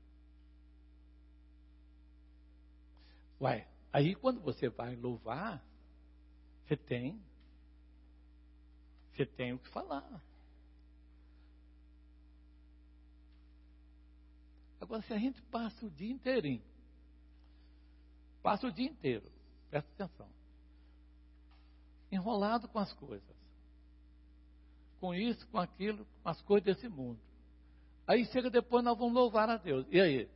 Uai, aí quando você vai louvar, você tem, você tem o que falar. Agora, se a gente passa o dia inteirinho, passa o dia inteiro, presta atenção, enrolado com as coisas, com isso, com aquilo, com as coisas desse mundo. Aí chega depois, nós vamos louvar a Deus. E aí?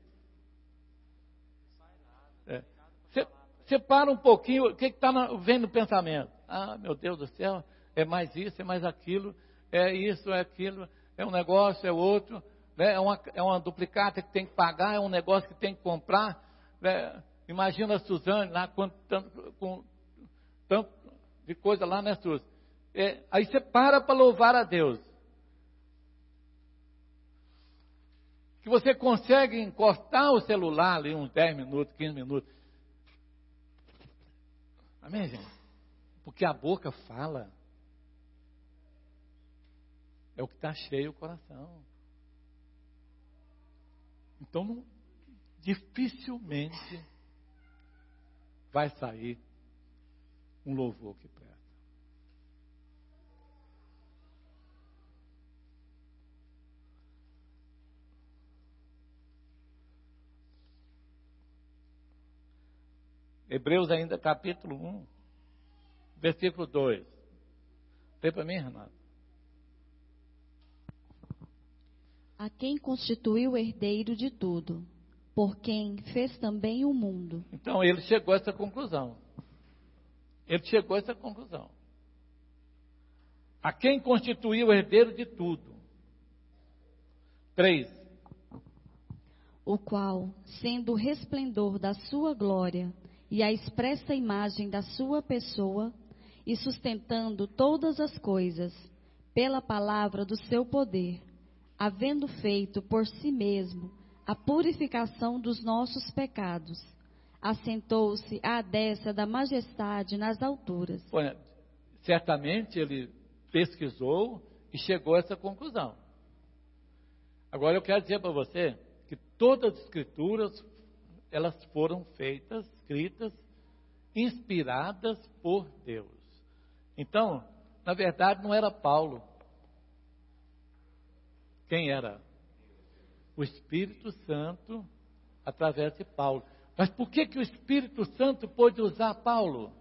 Você é. para um pouquinho, o que está vendo no pensamento? Ah, meu Deus do céu, é mais isso, é mais aquilo, é isso, é aquilo, é um negócio, é outro, né? é, uma, é uma duplicata que tem que pagar, é um negócio que tem que comprar. Né? Imagina a Suzane lá com tanto, com tanto de coisa lá, né, Suzane? É, aí você para para louvar a Deus. Que você consegue encostar o celular ali uns dez minutos, quinze minutos. Amém, gente? Porque a boca fala. É o que está cheio o coração. Então, não, dificilmente vai sair um louvor que presta. Hebreus ainda, capítulo um, versículo dois. Lê para mim, Renato. A quem constituiu herdeiro de tudo, por quem fez também o mundo. Então ele chegou a essa conclusão. Ele chegou a essa conclusão. A quem constituiu o herdeiro de tudo. Três. O qual, sendo o resplendor da sua glória e a expressa imagem da sua pessoa, e sustentando todas as coisas pela palavra do seu poder, havendo feito por si mesmo a purificação dos nossos pecados, assentou-se à destra da majestade nas alturas. Bom, certamente ele pesquisou e chegou a essa conclusão. Agora eu quero dizer para você que todas as escrituras, elas foram feitas, escritas, inspiradas por Deus. Então, na verdade, não era Paulo. Quem era? O Espírito Santo, através de Paulo. Mas por que, que o Espírito Santo pôde usar Paulo?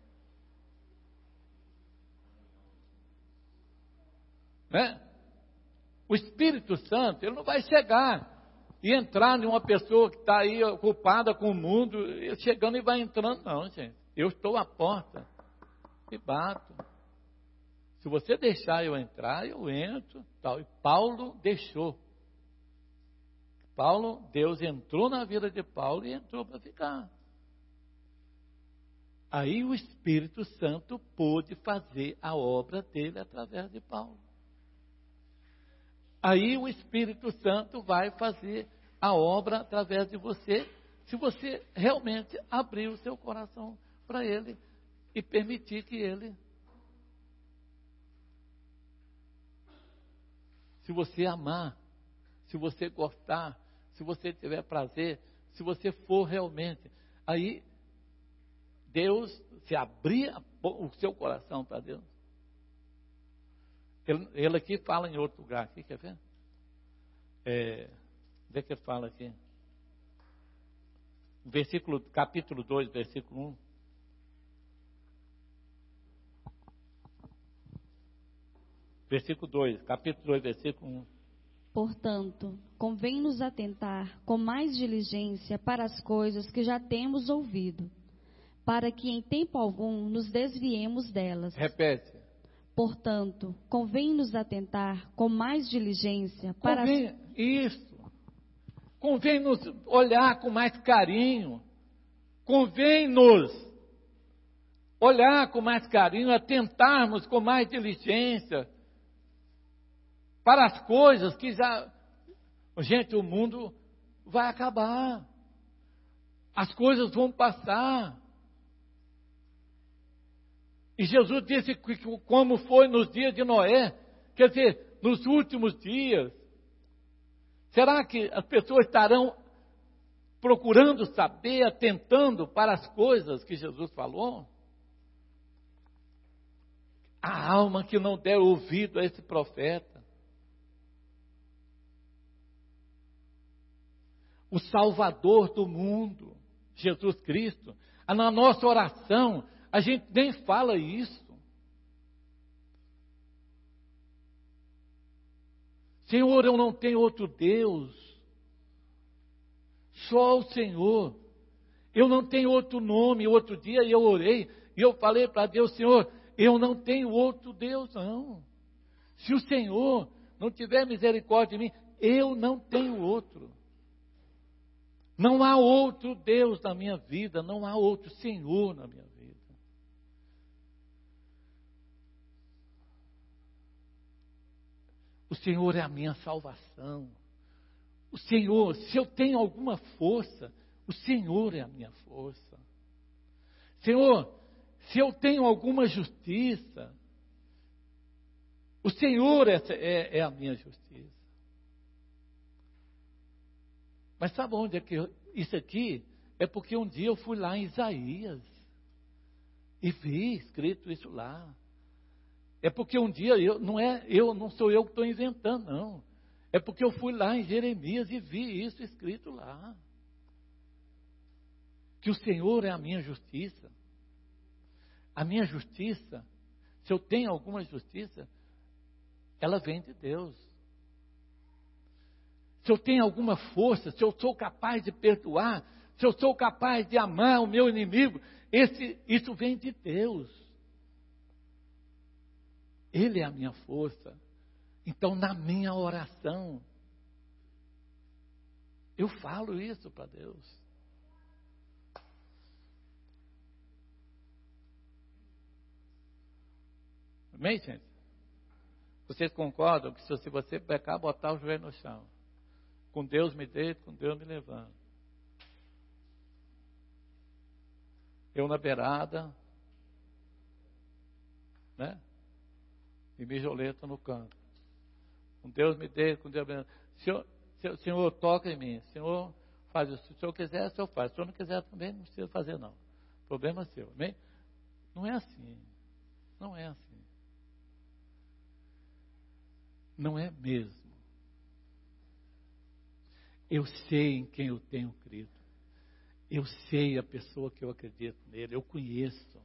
Né? O Espírito Santo, ele não vai chegar e entrar em uma pessoa que está aí ocupada com o mundo, chegando e vai entrando, não, gente. Eu estou à porta e bato. Se você deixar eu entrar, eu entro. Tal. E Paulo deixou. Paulo, Deus entrou na vida de Paulo e entrou para ficar. Aí o Espírito Santo pôde fazer a obra dele através de Paulo. Aí o Espírito Santo vai fazer a obra através de você, se você realmente abrir o seu coração para ele e permitir que ele, se você amar, se você gostar, se você tiver prazer, se você for realmente, aí Deus, se abrir o seu coração para Deus. Ele, ele aqui fala em outro lugar, aqui, quer ver? É, onde é que ele fala aqui? Versículo, capítulo dois, versículo um. Versículo dois, capítulo dois, versículo um. Portanto, convém-nos atentar com mais diligência para as coisas que já temos ouvido, para que em tempo algum nos desviemos delas. Repete. Portanto, convém-nos atentar com mais diligência para convém, as... Isso. Convém nos olhar com mais carinho. Convém nos olhar com mais carinho, atentarmos com mais diligência para as coisas que já... Gente, o mundo vai acabar. As coisas vão passar. E Jesus disse que como foi nos dias de Noé, quer dizer, nos últimos dias, será que as pessoas estarão procurando saber, atentando para as coisas que Jesus falou? A alma que não der ouvido a esse profeta, o Salvador do mundo, Jesus Cristo, na nossa oração, a gente nem fala isso. Senhor, eu não tenho outro Deus. Só o Senhor. Eu não tenho outro nome. Outro dia eu orei e eu falei para Deus, Senhor, eu não tenho outro Deus, não. Se o Senhor não tiver misericórdia de mim, eu não tenho outro. Não há outro Deus na minha vida, não há outro Senhor na minha vida. O Senhor é a minha salvação. O Senhor, se eu tenho alguma força, o Senhor é a minha força. Senhor, se eu tenho alguma justiça, o Senhor é, é, é a minha justiça. Mas sabe onde é que eu, isso aqui? É porque um dia eu fui lá em Isaías e vi escrito isso lá. É porque um dia eu não é eu não sou eu que estou inventando, não. É porque eu fui lá em Jeremias e vi isso escrito lá. Que o Senhor é a minha justiça. A minha justiça, se eu tenho alguma justiça, ela vem de Deus. se eu tenho alguma força, se eu sou capaz de perdoar, se eu sou capaz de amar o meu inimigo, esse, isso vem de Deus. Ele é a minha força. Então, na minha oração, eu falo isso para Deus. Amém, gente? Vocês concordam que se você pecar, botar o joelho no chão. Com Deus me deito, com Deus me levanto. Eu na beirada, né? E mijoleta no canto. Com Deus me deito, com Deus me levanto. Senhor, Senhor, Senhor, toca em mim. Senhor, faz isso. Se o Senhor quiser, o Senhor faz. Se o Senhor não quiser também, não precisa fazer não. O problema é seu. Amém? Não é assim. Não é assim. Não é mesmo. Eu sei em quem eu tenho crido. Eu sei a pessoa que eu acredito nele. Eu conheço.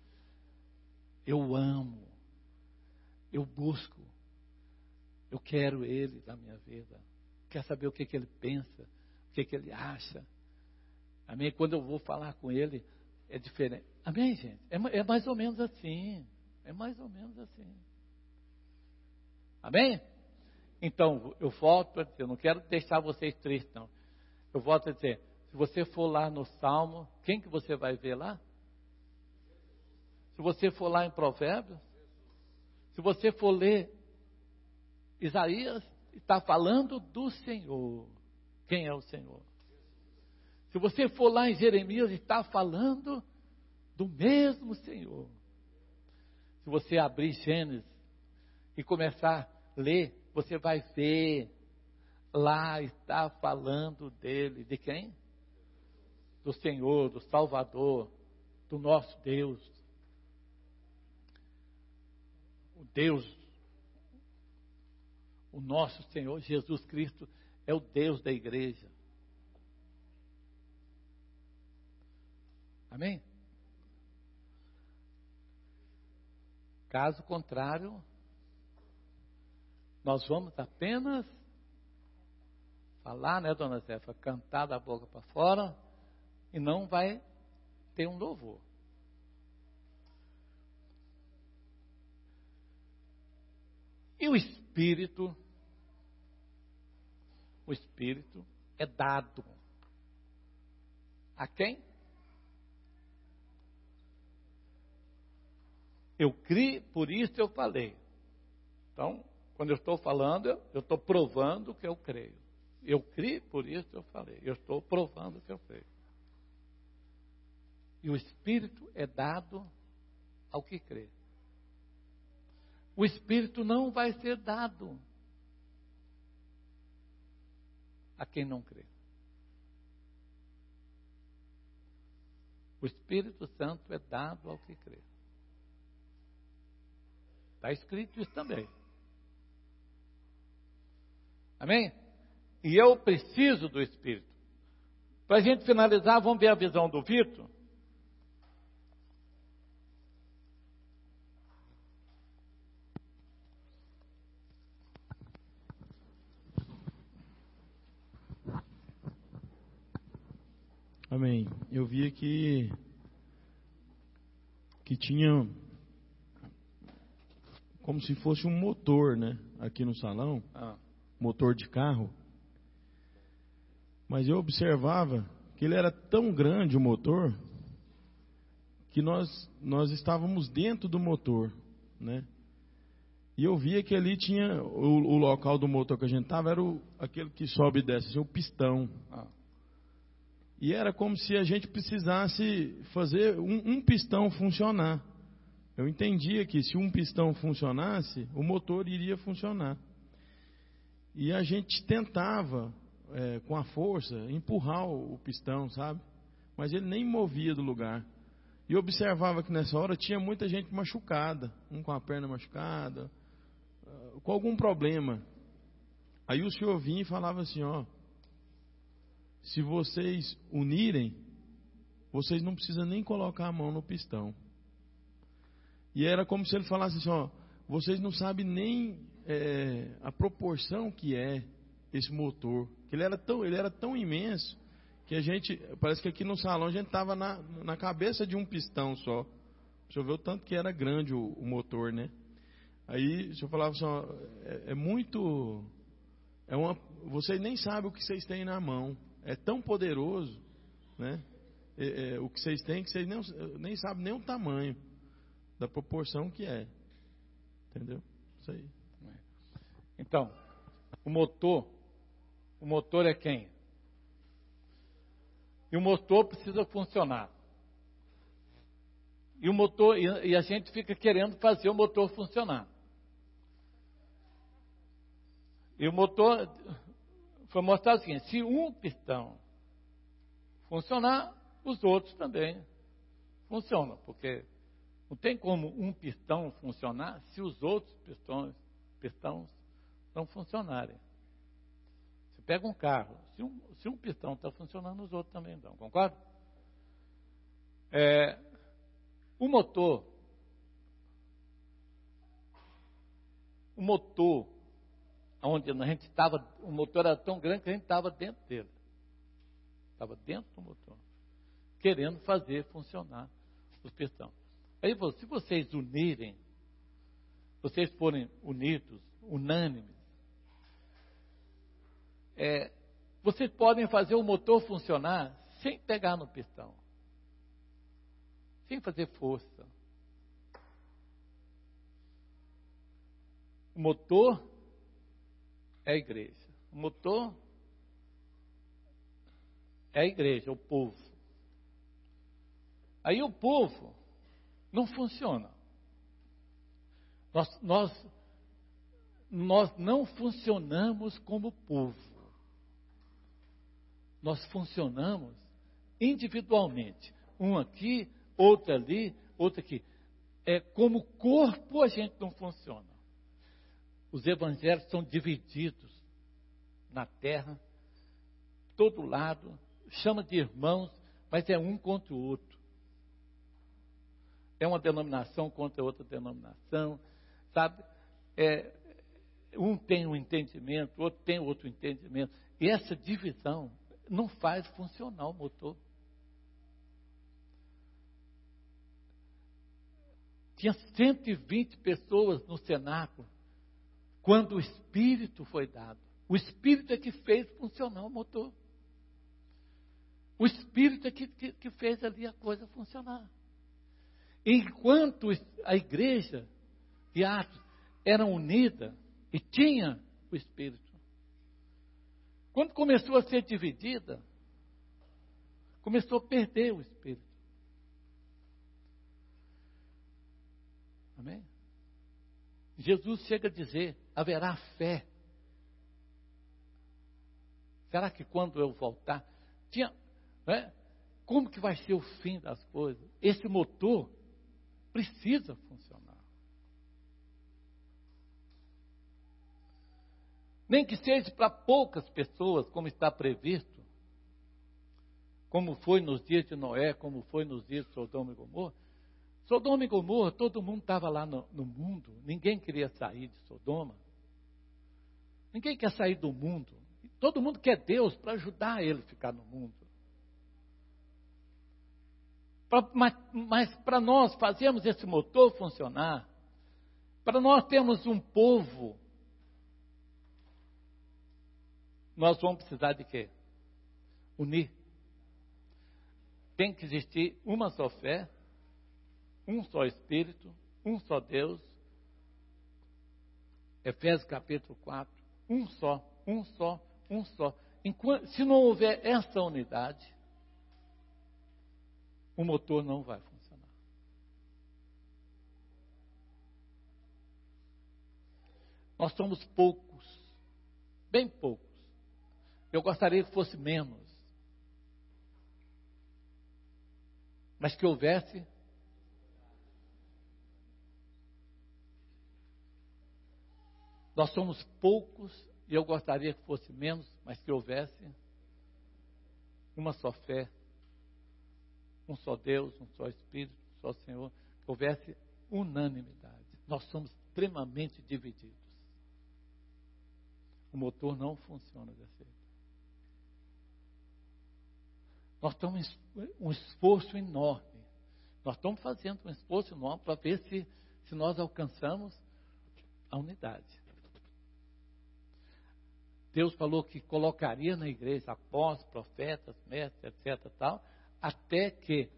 Eu amo. Eu busco. Eu quero ele na minha vida. Quero saber o que, que ele pensa. O que, que ele acha. Amém? Quando eu vou falar com ele, é diferente. Amém, gente? É, é mais ou menos assim. É mais ou menos assim. Amém? Então, eu volto para dizer, eu não quero deixar vocês tristes, não. Eu volto a dizer, se você for lá no Salmo, quem que você vai ver lá? Se você for lá em Provérbios, se você for ler Isaías, está falando do Senhor. Quem é o Senhor? Se você for lá em Jeremias, está falando do mesmo Senhor. Se você abrir Gênesis e começar a ler, você vai ver, lá está falando dele. De quem? Do Senhor, do Salvador, do nosso Deus. O Deus, o nosso Senhor Jesus Cristo é o Deus da igreja. Amém? Caso contrário, nós vamos apenas falar, né, dona Zefa, cantar da boca para fora e não vai ter um louvor. E o Espírito, o Espírito é dado a quem? Eu criei, por isso eu falei. Então, quando eu estou falando, eu estou provando que eu creio. Eu criei, por isso eu falei. Eu estou provando que eu creio. E o Espírito é dado ao que crê. O Espírito não vai ser dado a quem não crê. O Espírito Santo é dado ao que crê. Está escrito isso também. Amém? E eu preciso do Espírito. Para a gente finalizar, vamos ver a visão do Vitor. Amém. Eu vi aqui que tinha como se fosse um motor, né? Aqui no salão, ah. motor de carro. Mas eu observava que ele era tão grande o motor que nós nós estávamos dentro do motor, né? E eu via que ali tinha o, o local do motor que a gente estava era o, aquele que sobe e desce, assim, o pistão. Ah. E era como se a gente precisasse fazer um, um pistão funcionar. Eu entendia que se um pistão funcionasse, o motor iria funcionar. E a gente tentava, é, com a força, empurrar o, o pistão, sabe? Mas ele nem movia do lugar. E eu observava que nessa hora tinha muita gente machucada, um com a perna machucada, com algum problema. Aí o senhor vinha e falava assim, ó, se vocês unirem, vocês não precisam nem colocar a mão no pistão. E era como se ele falasse assim, ó, vocês não sabem nem é, a proporção que é esse motor. Ele era tão, ele era tão imenso que a gente, parece que aqui no salão a gente estava na, na cabeça de um pistão só. O senhor vê o tanto que era grande o, o motor, né? Aí o senhor falava assim, ó, é, é muito, é uma, vocês nem sabem o que vocês têm na mão. É tão poderoso, né? É, é, o que vocês têm que vocês nem, nem sabem nem o tamanho da proporção que é. Entendeu? Isso aí. Então, o motor, o motor é quem? E o motor precisa funcionar. E o motor, e a gente fica querendo fazer o motor funcionar. E o motor foi mostrado o seguinte: se um pistão funcionar, os outros também funcionam, porque não tem como um pistão funcionar se os outros pistões, pistões não funcionarem. Você pega um carro, se um, se um pistão está funcionando, os outros também não, concorda? É, o motor, o motor, onde a gente estava, o motor era tão grande que a gente estava dentro dele, estava dentro do motor, querendo fazer funcionar os pistões. Aí, se vocês unirem, vocês forem unidos, unânimes, é, vocês podem fazer o motor funcionar sem pegar no pistão, sem fazer força. O motor é a igreja. O motor é a igreja, o povo. Aí o povo não funciona. Nós, nós, nós não funcionamos como povo. Nós funcionamos individualmente. Um aqui, outro ali, outro aqui. É, como corpo a gente não funciona. Os evangelhos são divididos na terra, todo lado, chama de irmãos, mas é um contra o outro. É uma denominação contra outra denominação, sabe? É, um tem um entendimento, o outro tem outro entendimento. E essa divisão não faz funcionar o motor. Tinha cento e vinte pessoas no cenáculo quando o Espírito foi dado. O Espírito é que fez funcionar o motor. O Espírito é que, que, que fez ali a coisa funcionar. Enquanto a igreja de Atos era unida e tinha o Espírito, quando começou a ser dividida, começou a perder o Espírito. Amém? Jesus chega a dizer: haverá fé. Será que quando eu voltar, tinha, né? Como que vai ser o fim das coisas? Esse motor precisa funcionar. Nem que seja para poucas pessoas, como está previsto, como foi nos dias de Noé, como foi nos dias de Sodoma e Gomorra. Sodoma e Gomorra, todo mundo estava lá no, no mundo, ninguém queria sair de Sodoma. Ninguém quer sair do mundo. Todo mundo quer Deus para ajudar ele a ficar no mundo. Pra, mas mas para nós fazermos esse motor funcionar, para nós termos um povo, nós vamos precisar de quê? Unir. Tem que existir uma só fé, um só Espírito, um só Deus. Efésios capítulo quatro. Um só, um só, um só. Enquanto, se não houver essa unidade, o motor não vai funcionar. Nós somos poucos, bem poucos. Eu gostaria que fosse menos. Mas que houvesse nós somos poucos e eu gostaria que fosse menos, mas que houvesse uma só fé, um só Deus, um só Espírito, um só Senhor, que houvesse unanimidade. Nós somos extremamente divididos. o motor não funciona desse jeito. Nós estamos um esforço enorme. Nós estamos fazendo um esforço enorme para ver se, se nós alcançamos a unidade. Deus falou que colocaria na igreja apóstolos, profetas, mestres, etc. Tal, até que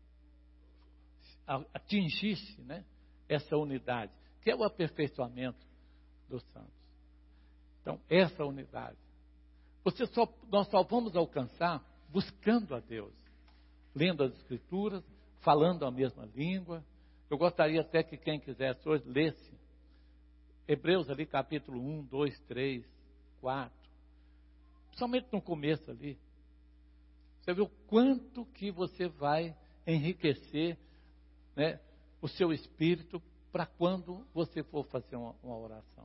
atingisse, né, essa unidade, que é o aperfeiçoamento dos santos. Então, essa unidade. Você só, nós só vamos alcançar buscando a Deus, lendo as Escrituras, falando a mesma língua. Eu gostaria até que quem quisesse hoje lesse Hebreus ali, capítulo um, dois, três, quatro. Principalmente no começo ali. Você vê o quanto que você vai enriquecer, né, o seu espírito para quando você for fazer uma, uma oração.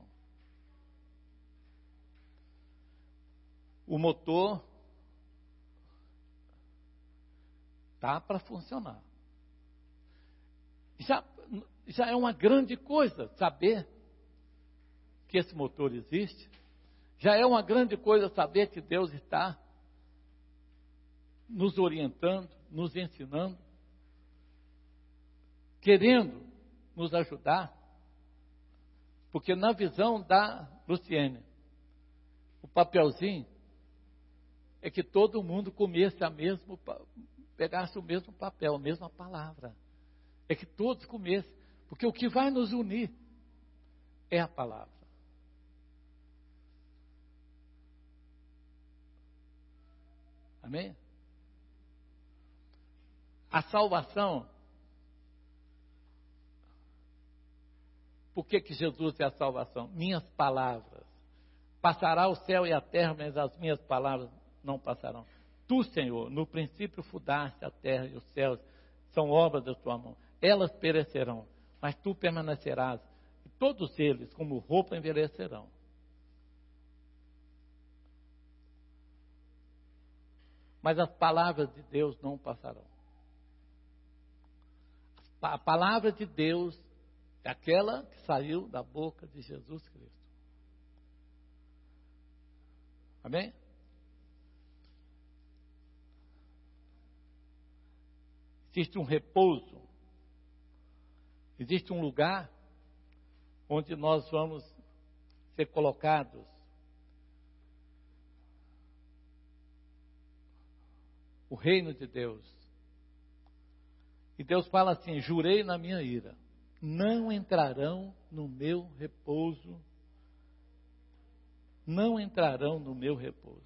O motor tá para funcionar. Já, já é uma grande coisa saber que esse motor existe. Já é uma grande coisa saber que Deus está nos orientando, nos ensinando, querendo nos ajudar. Porque na visão da Luciene, o papelzinho é que todo mundo comesse a mesmo, pegasse o mesmo papel, a mesma palavra. É que todos comessem, porque o que vai nos unir é a palavra. Amém? A salvação, por que que Jesus é a salvação? Minhas palavras. Passará o céu e a terra, mas as minhas palavras não passarão. Tu, Senhor, no princípio fundaste a terra e os céus, são obras da tua mão. Elas perecerão, mas tu permanecerás. E todos eles, como roupa, envelhecerão. Mas as palavras de Deus não passarão. A palavra de Deus é aquela que saiu da boca de Jesus Cristo. Amém? Existe um repouso, existe um lugar onde nós vamos ser colocados. O reino de Deus. E Deus fala assim: jurei na minha ira, não entrarão no meu repouso, não entrarão no meu repouso.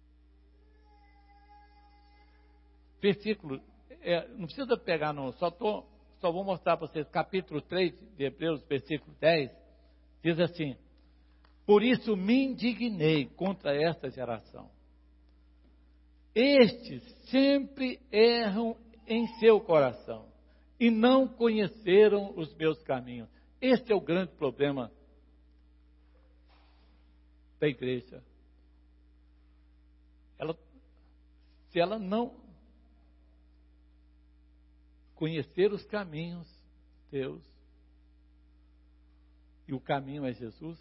Versículo, é, não precisa pegar não, só, tô, só vou mostrar para vocês, capítulo três de Hebreus, versículo dez, diz assim: por isso me indignei contra esta geração. Estes sempre erram em seu coração e não conheceram os meus caminhos. Este é o grande problema da igreja. Ela, se ela não conhecer os caminhos de Deus, e o caminho é Jesus,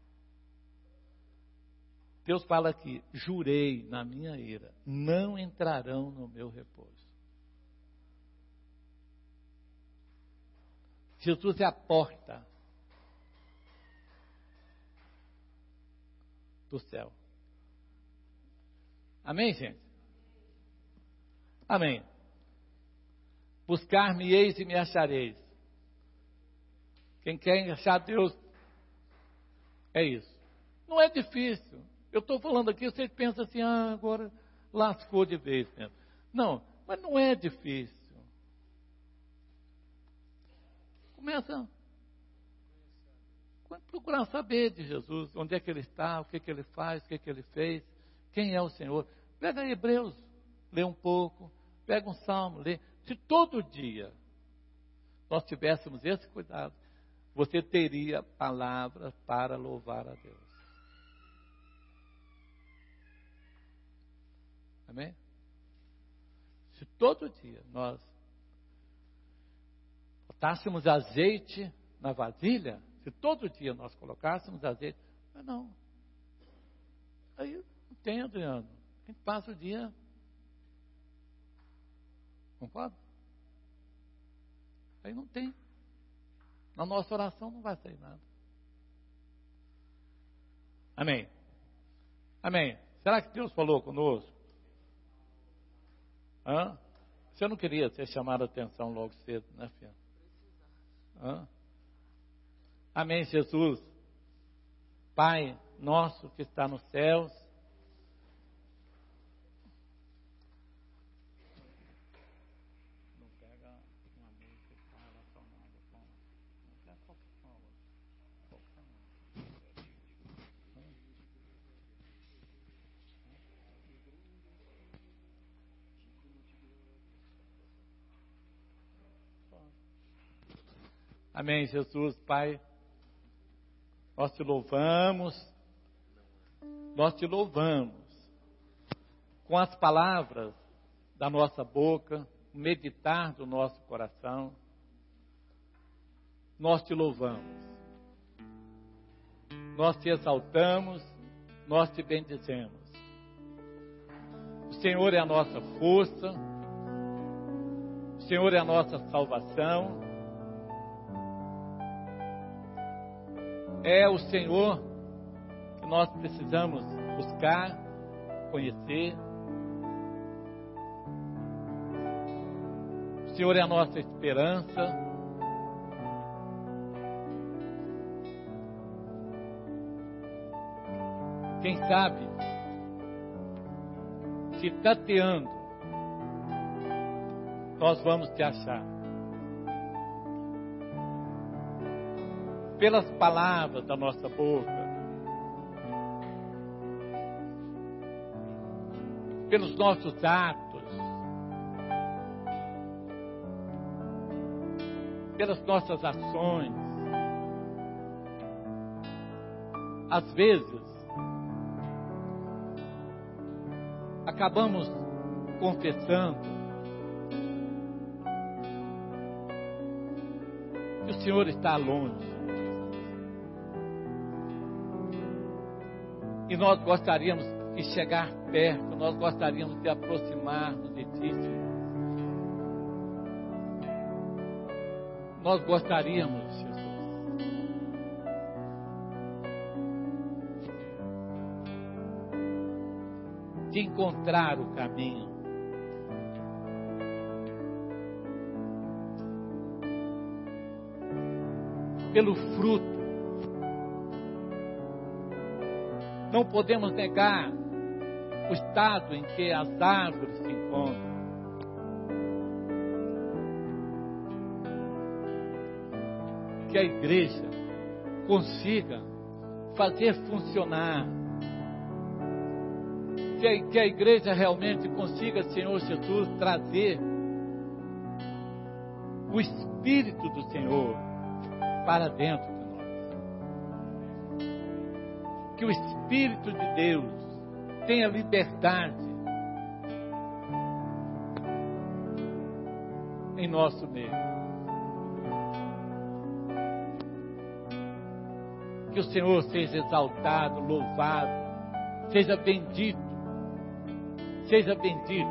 Deus fala aqui: jurei na minha ira, não entrarão no meu repouso. Jesus é a porta do céu. Amém, gente? Amém. Buscar-me-eis e me achareis. Quem quer achar Deus, é isso. Não é difícil. Eu estou falando aqui, vocês pensam assim: ah, agora lascou de vez mesmo. Não, mas não é difícil. Começa a procurar saber de Jesus, onde é que Ele está, o que, que Ele faz, o que, que Ele fez, quem é o Senhor. Pega Hebreus, lê um pouco, pega um Salmo, lê. Se todo dia nós tivéssemos esse cuidado, você teria palavras para louvar a Deus. Amém? Se todo dia nós botássemos azeite na vasilha, se todo dia nós colocássemos azeite, mas não. Aí não tem, Adriano. A gente passa o dia. Concorda? Aí não tem. Na nossa oração não vai sair nada. Amém. Amém. Será que Deus falou conosco? Hã? Você não queria ser chamado a atenção logo cedo, né, filho? Hã? Amém, Jesus. Pai nosso que está nos céus. Não pega uma música e fala só nada. Não pega qualquer coisa. Qualquer Amém, Jesus, Pai. Nós te louvamos, nós te louvamos com as palavras da nossa boca, meditar do nosso coração. Nós te louvamos, nós te exaltamos, nós te bendizemos. O Senhor é a nossa força, o Senhor é a nossa salvação. É o Senhor que nós precisamos buscar, conhecer. O Senhor é a nossa esperança. Quem sabe, se tateando, nós vamos te achar. Pelas palavras da nossa boca, pelos nossos atos, pelas nossas ações. Às vezes, acabamos confessando que o Senhor está longe. E nós gostaríamos de chegar perto, nós gostaríamos de aproximar-nos de Ti, Senhor. Nós gostaríamos, Jesus, de encontrar o caminho. Pelo fruto. Não podemos negar o estado em que as árvores se encontram. Que a igreja consiga fazer funcionar. Que a, que a igreja realmente consiga, Senhor Jesus, trazer o Espírito do Senhor para dentro de nós. Que o Espírito de Deus tenha liberdade em nosso meio. Que o Senhor seja exaltado, louvado, seja bendito, seja bendito.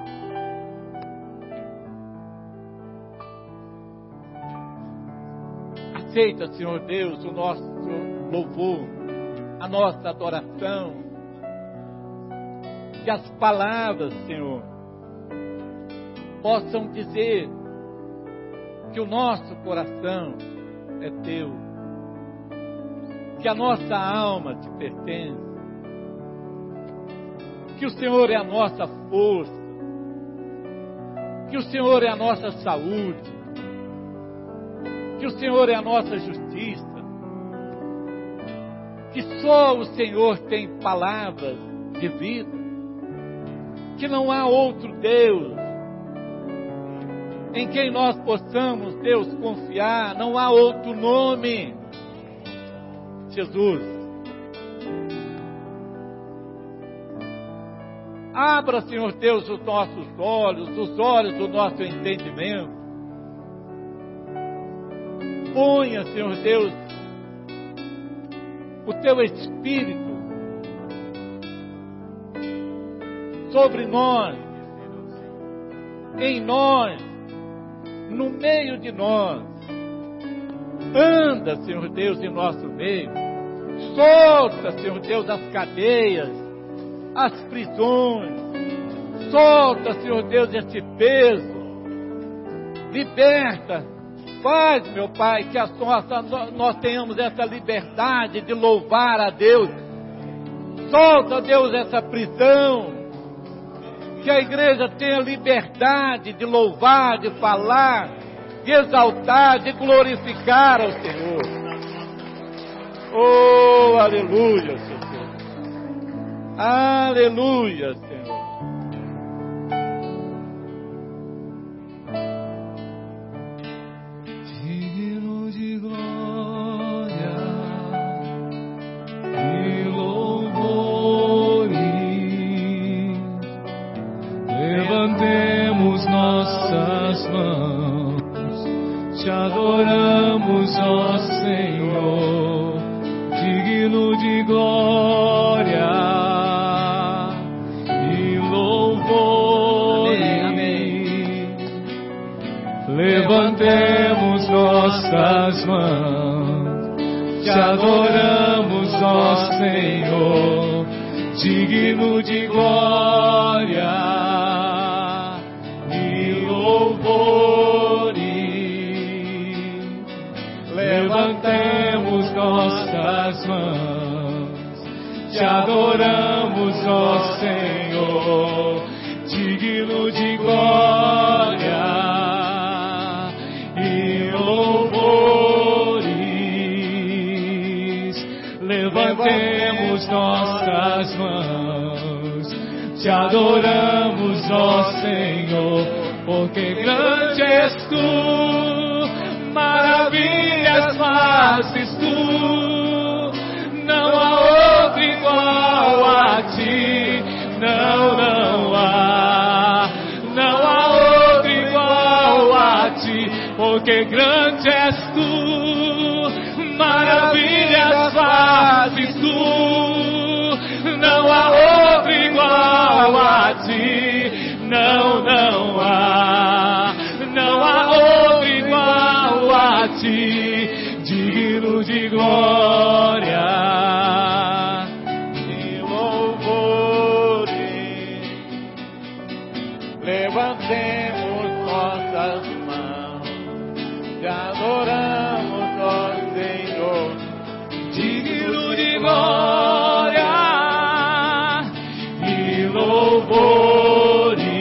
Aceita, Senhor Deus, o nosso louvor, a nossa adoração, que as palavras, Senhor, possam dizer que o nosso coração é Teu, que a nossa alma te pertence, que o Senhor é a nossa força, que o Senhor é a nossa saúde, que o Senhor é a nossa justiça, que só o Senhor tem palavras de vida, que não há outro Deus em quem nós possamos, Deus, confiar, não há outro nome. Jesus, abra, Senhor Deus, os nossos olhos, os olhos do nosso entendimento. Ponha, Senhor Deus, o Teu Espírito sobre nós, em nós, no meio de nós. Anda, Senhor Deus, em nosso meio. Solta, Senhor Deus, as cadeias, as prisões. Solta, Senhor Deus, esse peso. Liberta. Faz, meu Pai, que a nossa, nós tenhamos essa liberdade de louvar a Deus. Solta, Deus, essa prisão. Que a igreja tenha liberdade de louvar, de falar, de exaltar, de glorificar ao Senhor. Oh, aleluia, Senhor. Aleluia, Senhor. Digno de glória e louvores, levantemos nossas mãos, te adoramos, ó Senhor, digno de glória e louvores. Amém, amém. Levantemos nossas mãos, te adoramos, ó Senhor, digno de glória e louvores. Levantemos nossas mãos, te adoramos, ó Senhor, digno de glória e louvores. Levantemos nossas mãos, te adoramos, ó Senhor, porque grande és tu, maravilhas fazes tu, não há outro igual a ti, não, não há, não há outro igual a ti, porque grande és tu, maravilhas fazes tu, não há outro igual a ti, não, não há, não há outro igual a ti, digno de glória e louvores. Levantemos nossas mãos, te adoramos, ó Senhor, digno de glória e louvores.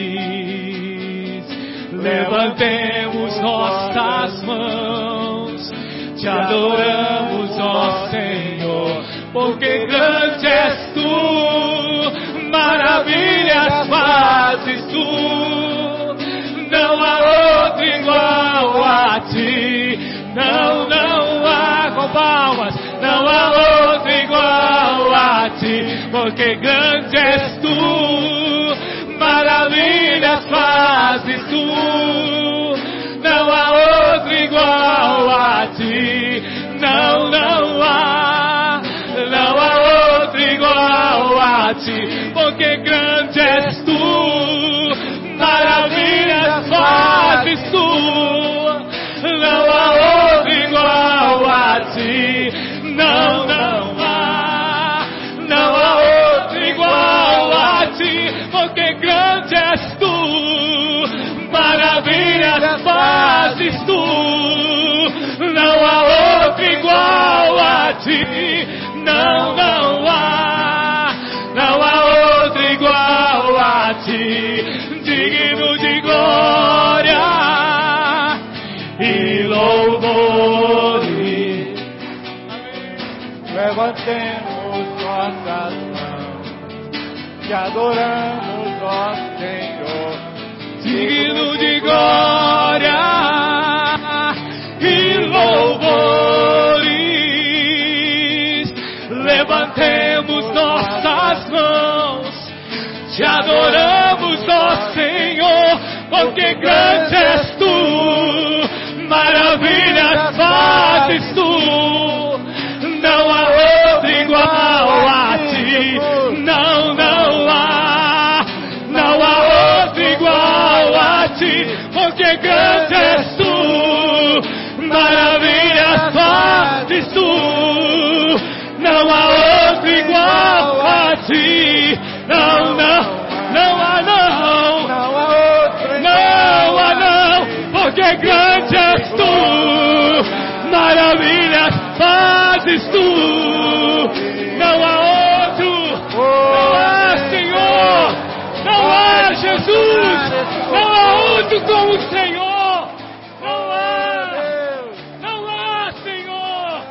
Levantemos nossas mãos, te adoramos, ó Senhor, porque grande és tu, maravilhas fazes tu, não há outro igual a ti, não, não há, com palmas, não há outro igual a ti, porque grande és tu, maravilhas fazes tu, não há outro igual a ti, não, não há, não há outro igual a ti, porque grande és tu, maravilhas fazes tu, não há outro igual a ti, não, não há, não há outro igual a ti, porque grande és tu, maravilhas fazes tu, não há outro igual a ti, não, não há, não há outro igual a ti, digno de glória e louvores. Levantemos nossas mãos, te adoramos, ó Senhor, digno de glória e louvores. Levantemos nossas mãos, te adoramos, ó Senhor, porque grande és tu, maravilhas fazes tu, não há outro igual a ti, não, não há, porque grande és tu, maravilhas fazes tu, não há outro igual a ti, não, não, não há não, Não há outro não há não, porque grande és tu, maravilhas fazes tu, não há outro, não há Senhor, não há Jesus, não há outro como o Senhor, não há, não há Senhor,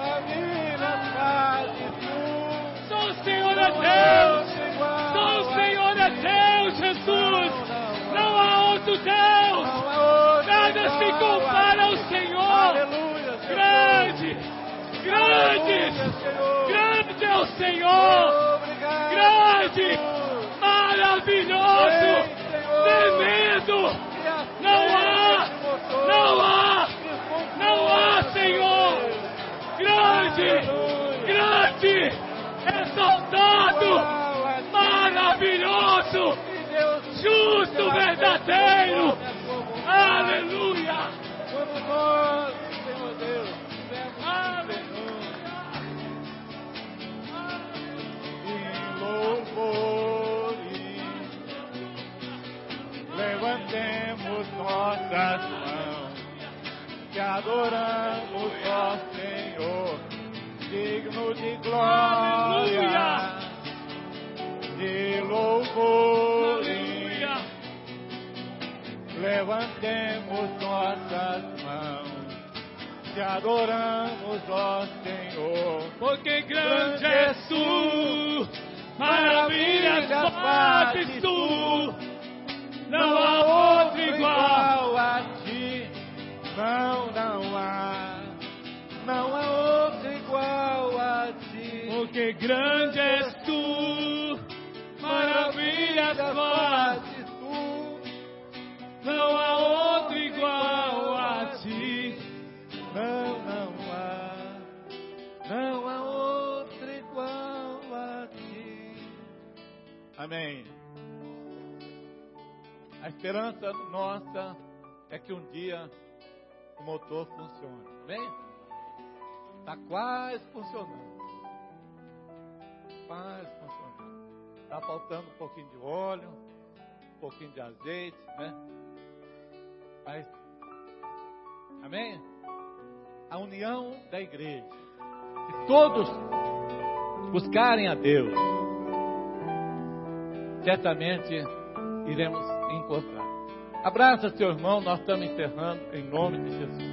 só o Senhor é Deus, só o Senhor é Deus, Jesus, não há outro Deus, nada se compara ao Senhor, grande, grande, grande é o Senhor, grande, maravilhoso, tremendo, não há, não há, não há Senhor, grande, grande, exaltado, maravilhoso, justo, verdadeiro, aleluia, levantemos nossas mãos, te adoramos, ó Senhor, digno de glória, de louvor. aleluia, Levantemos nossas mãos, te adoramos, ó Senhor, porque grande és tu, maravilhas fazes tu, não há outro igual, a ti. Não, não há, não há outro igual a ti. porque grande és tu, maravilhas fazes tu. não há outro igual a ti. Não, não há, não há outro igual a ti. Amém. A esperança nossa é que um dia o motor funcione. Amém? Está quase funcionando. Quase funcionando. Está faltando um pouquinho de óleo, um pouquinho de azeite, né? Mas, amém? A união da igreja. Se todos buscarem a Deus, certamente iremos encontrar. Abraça seu irmão, nós estamos encerrando em nome de Jesus.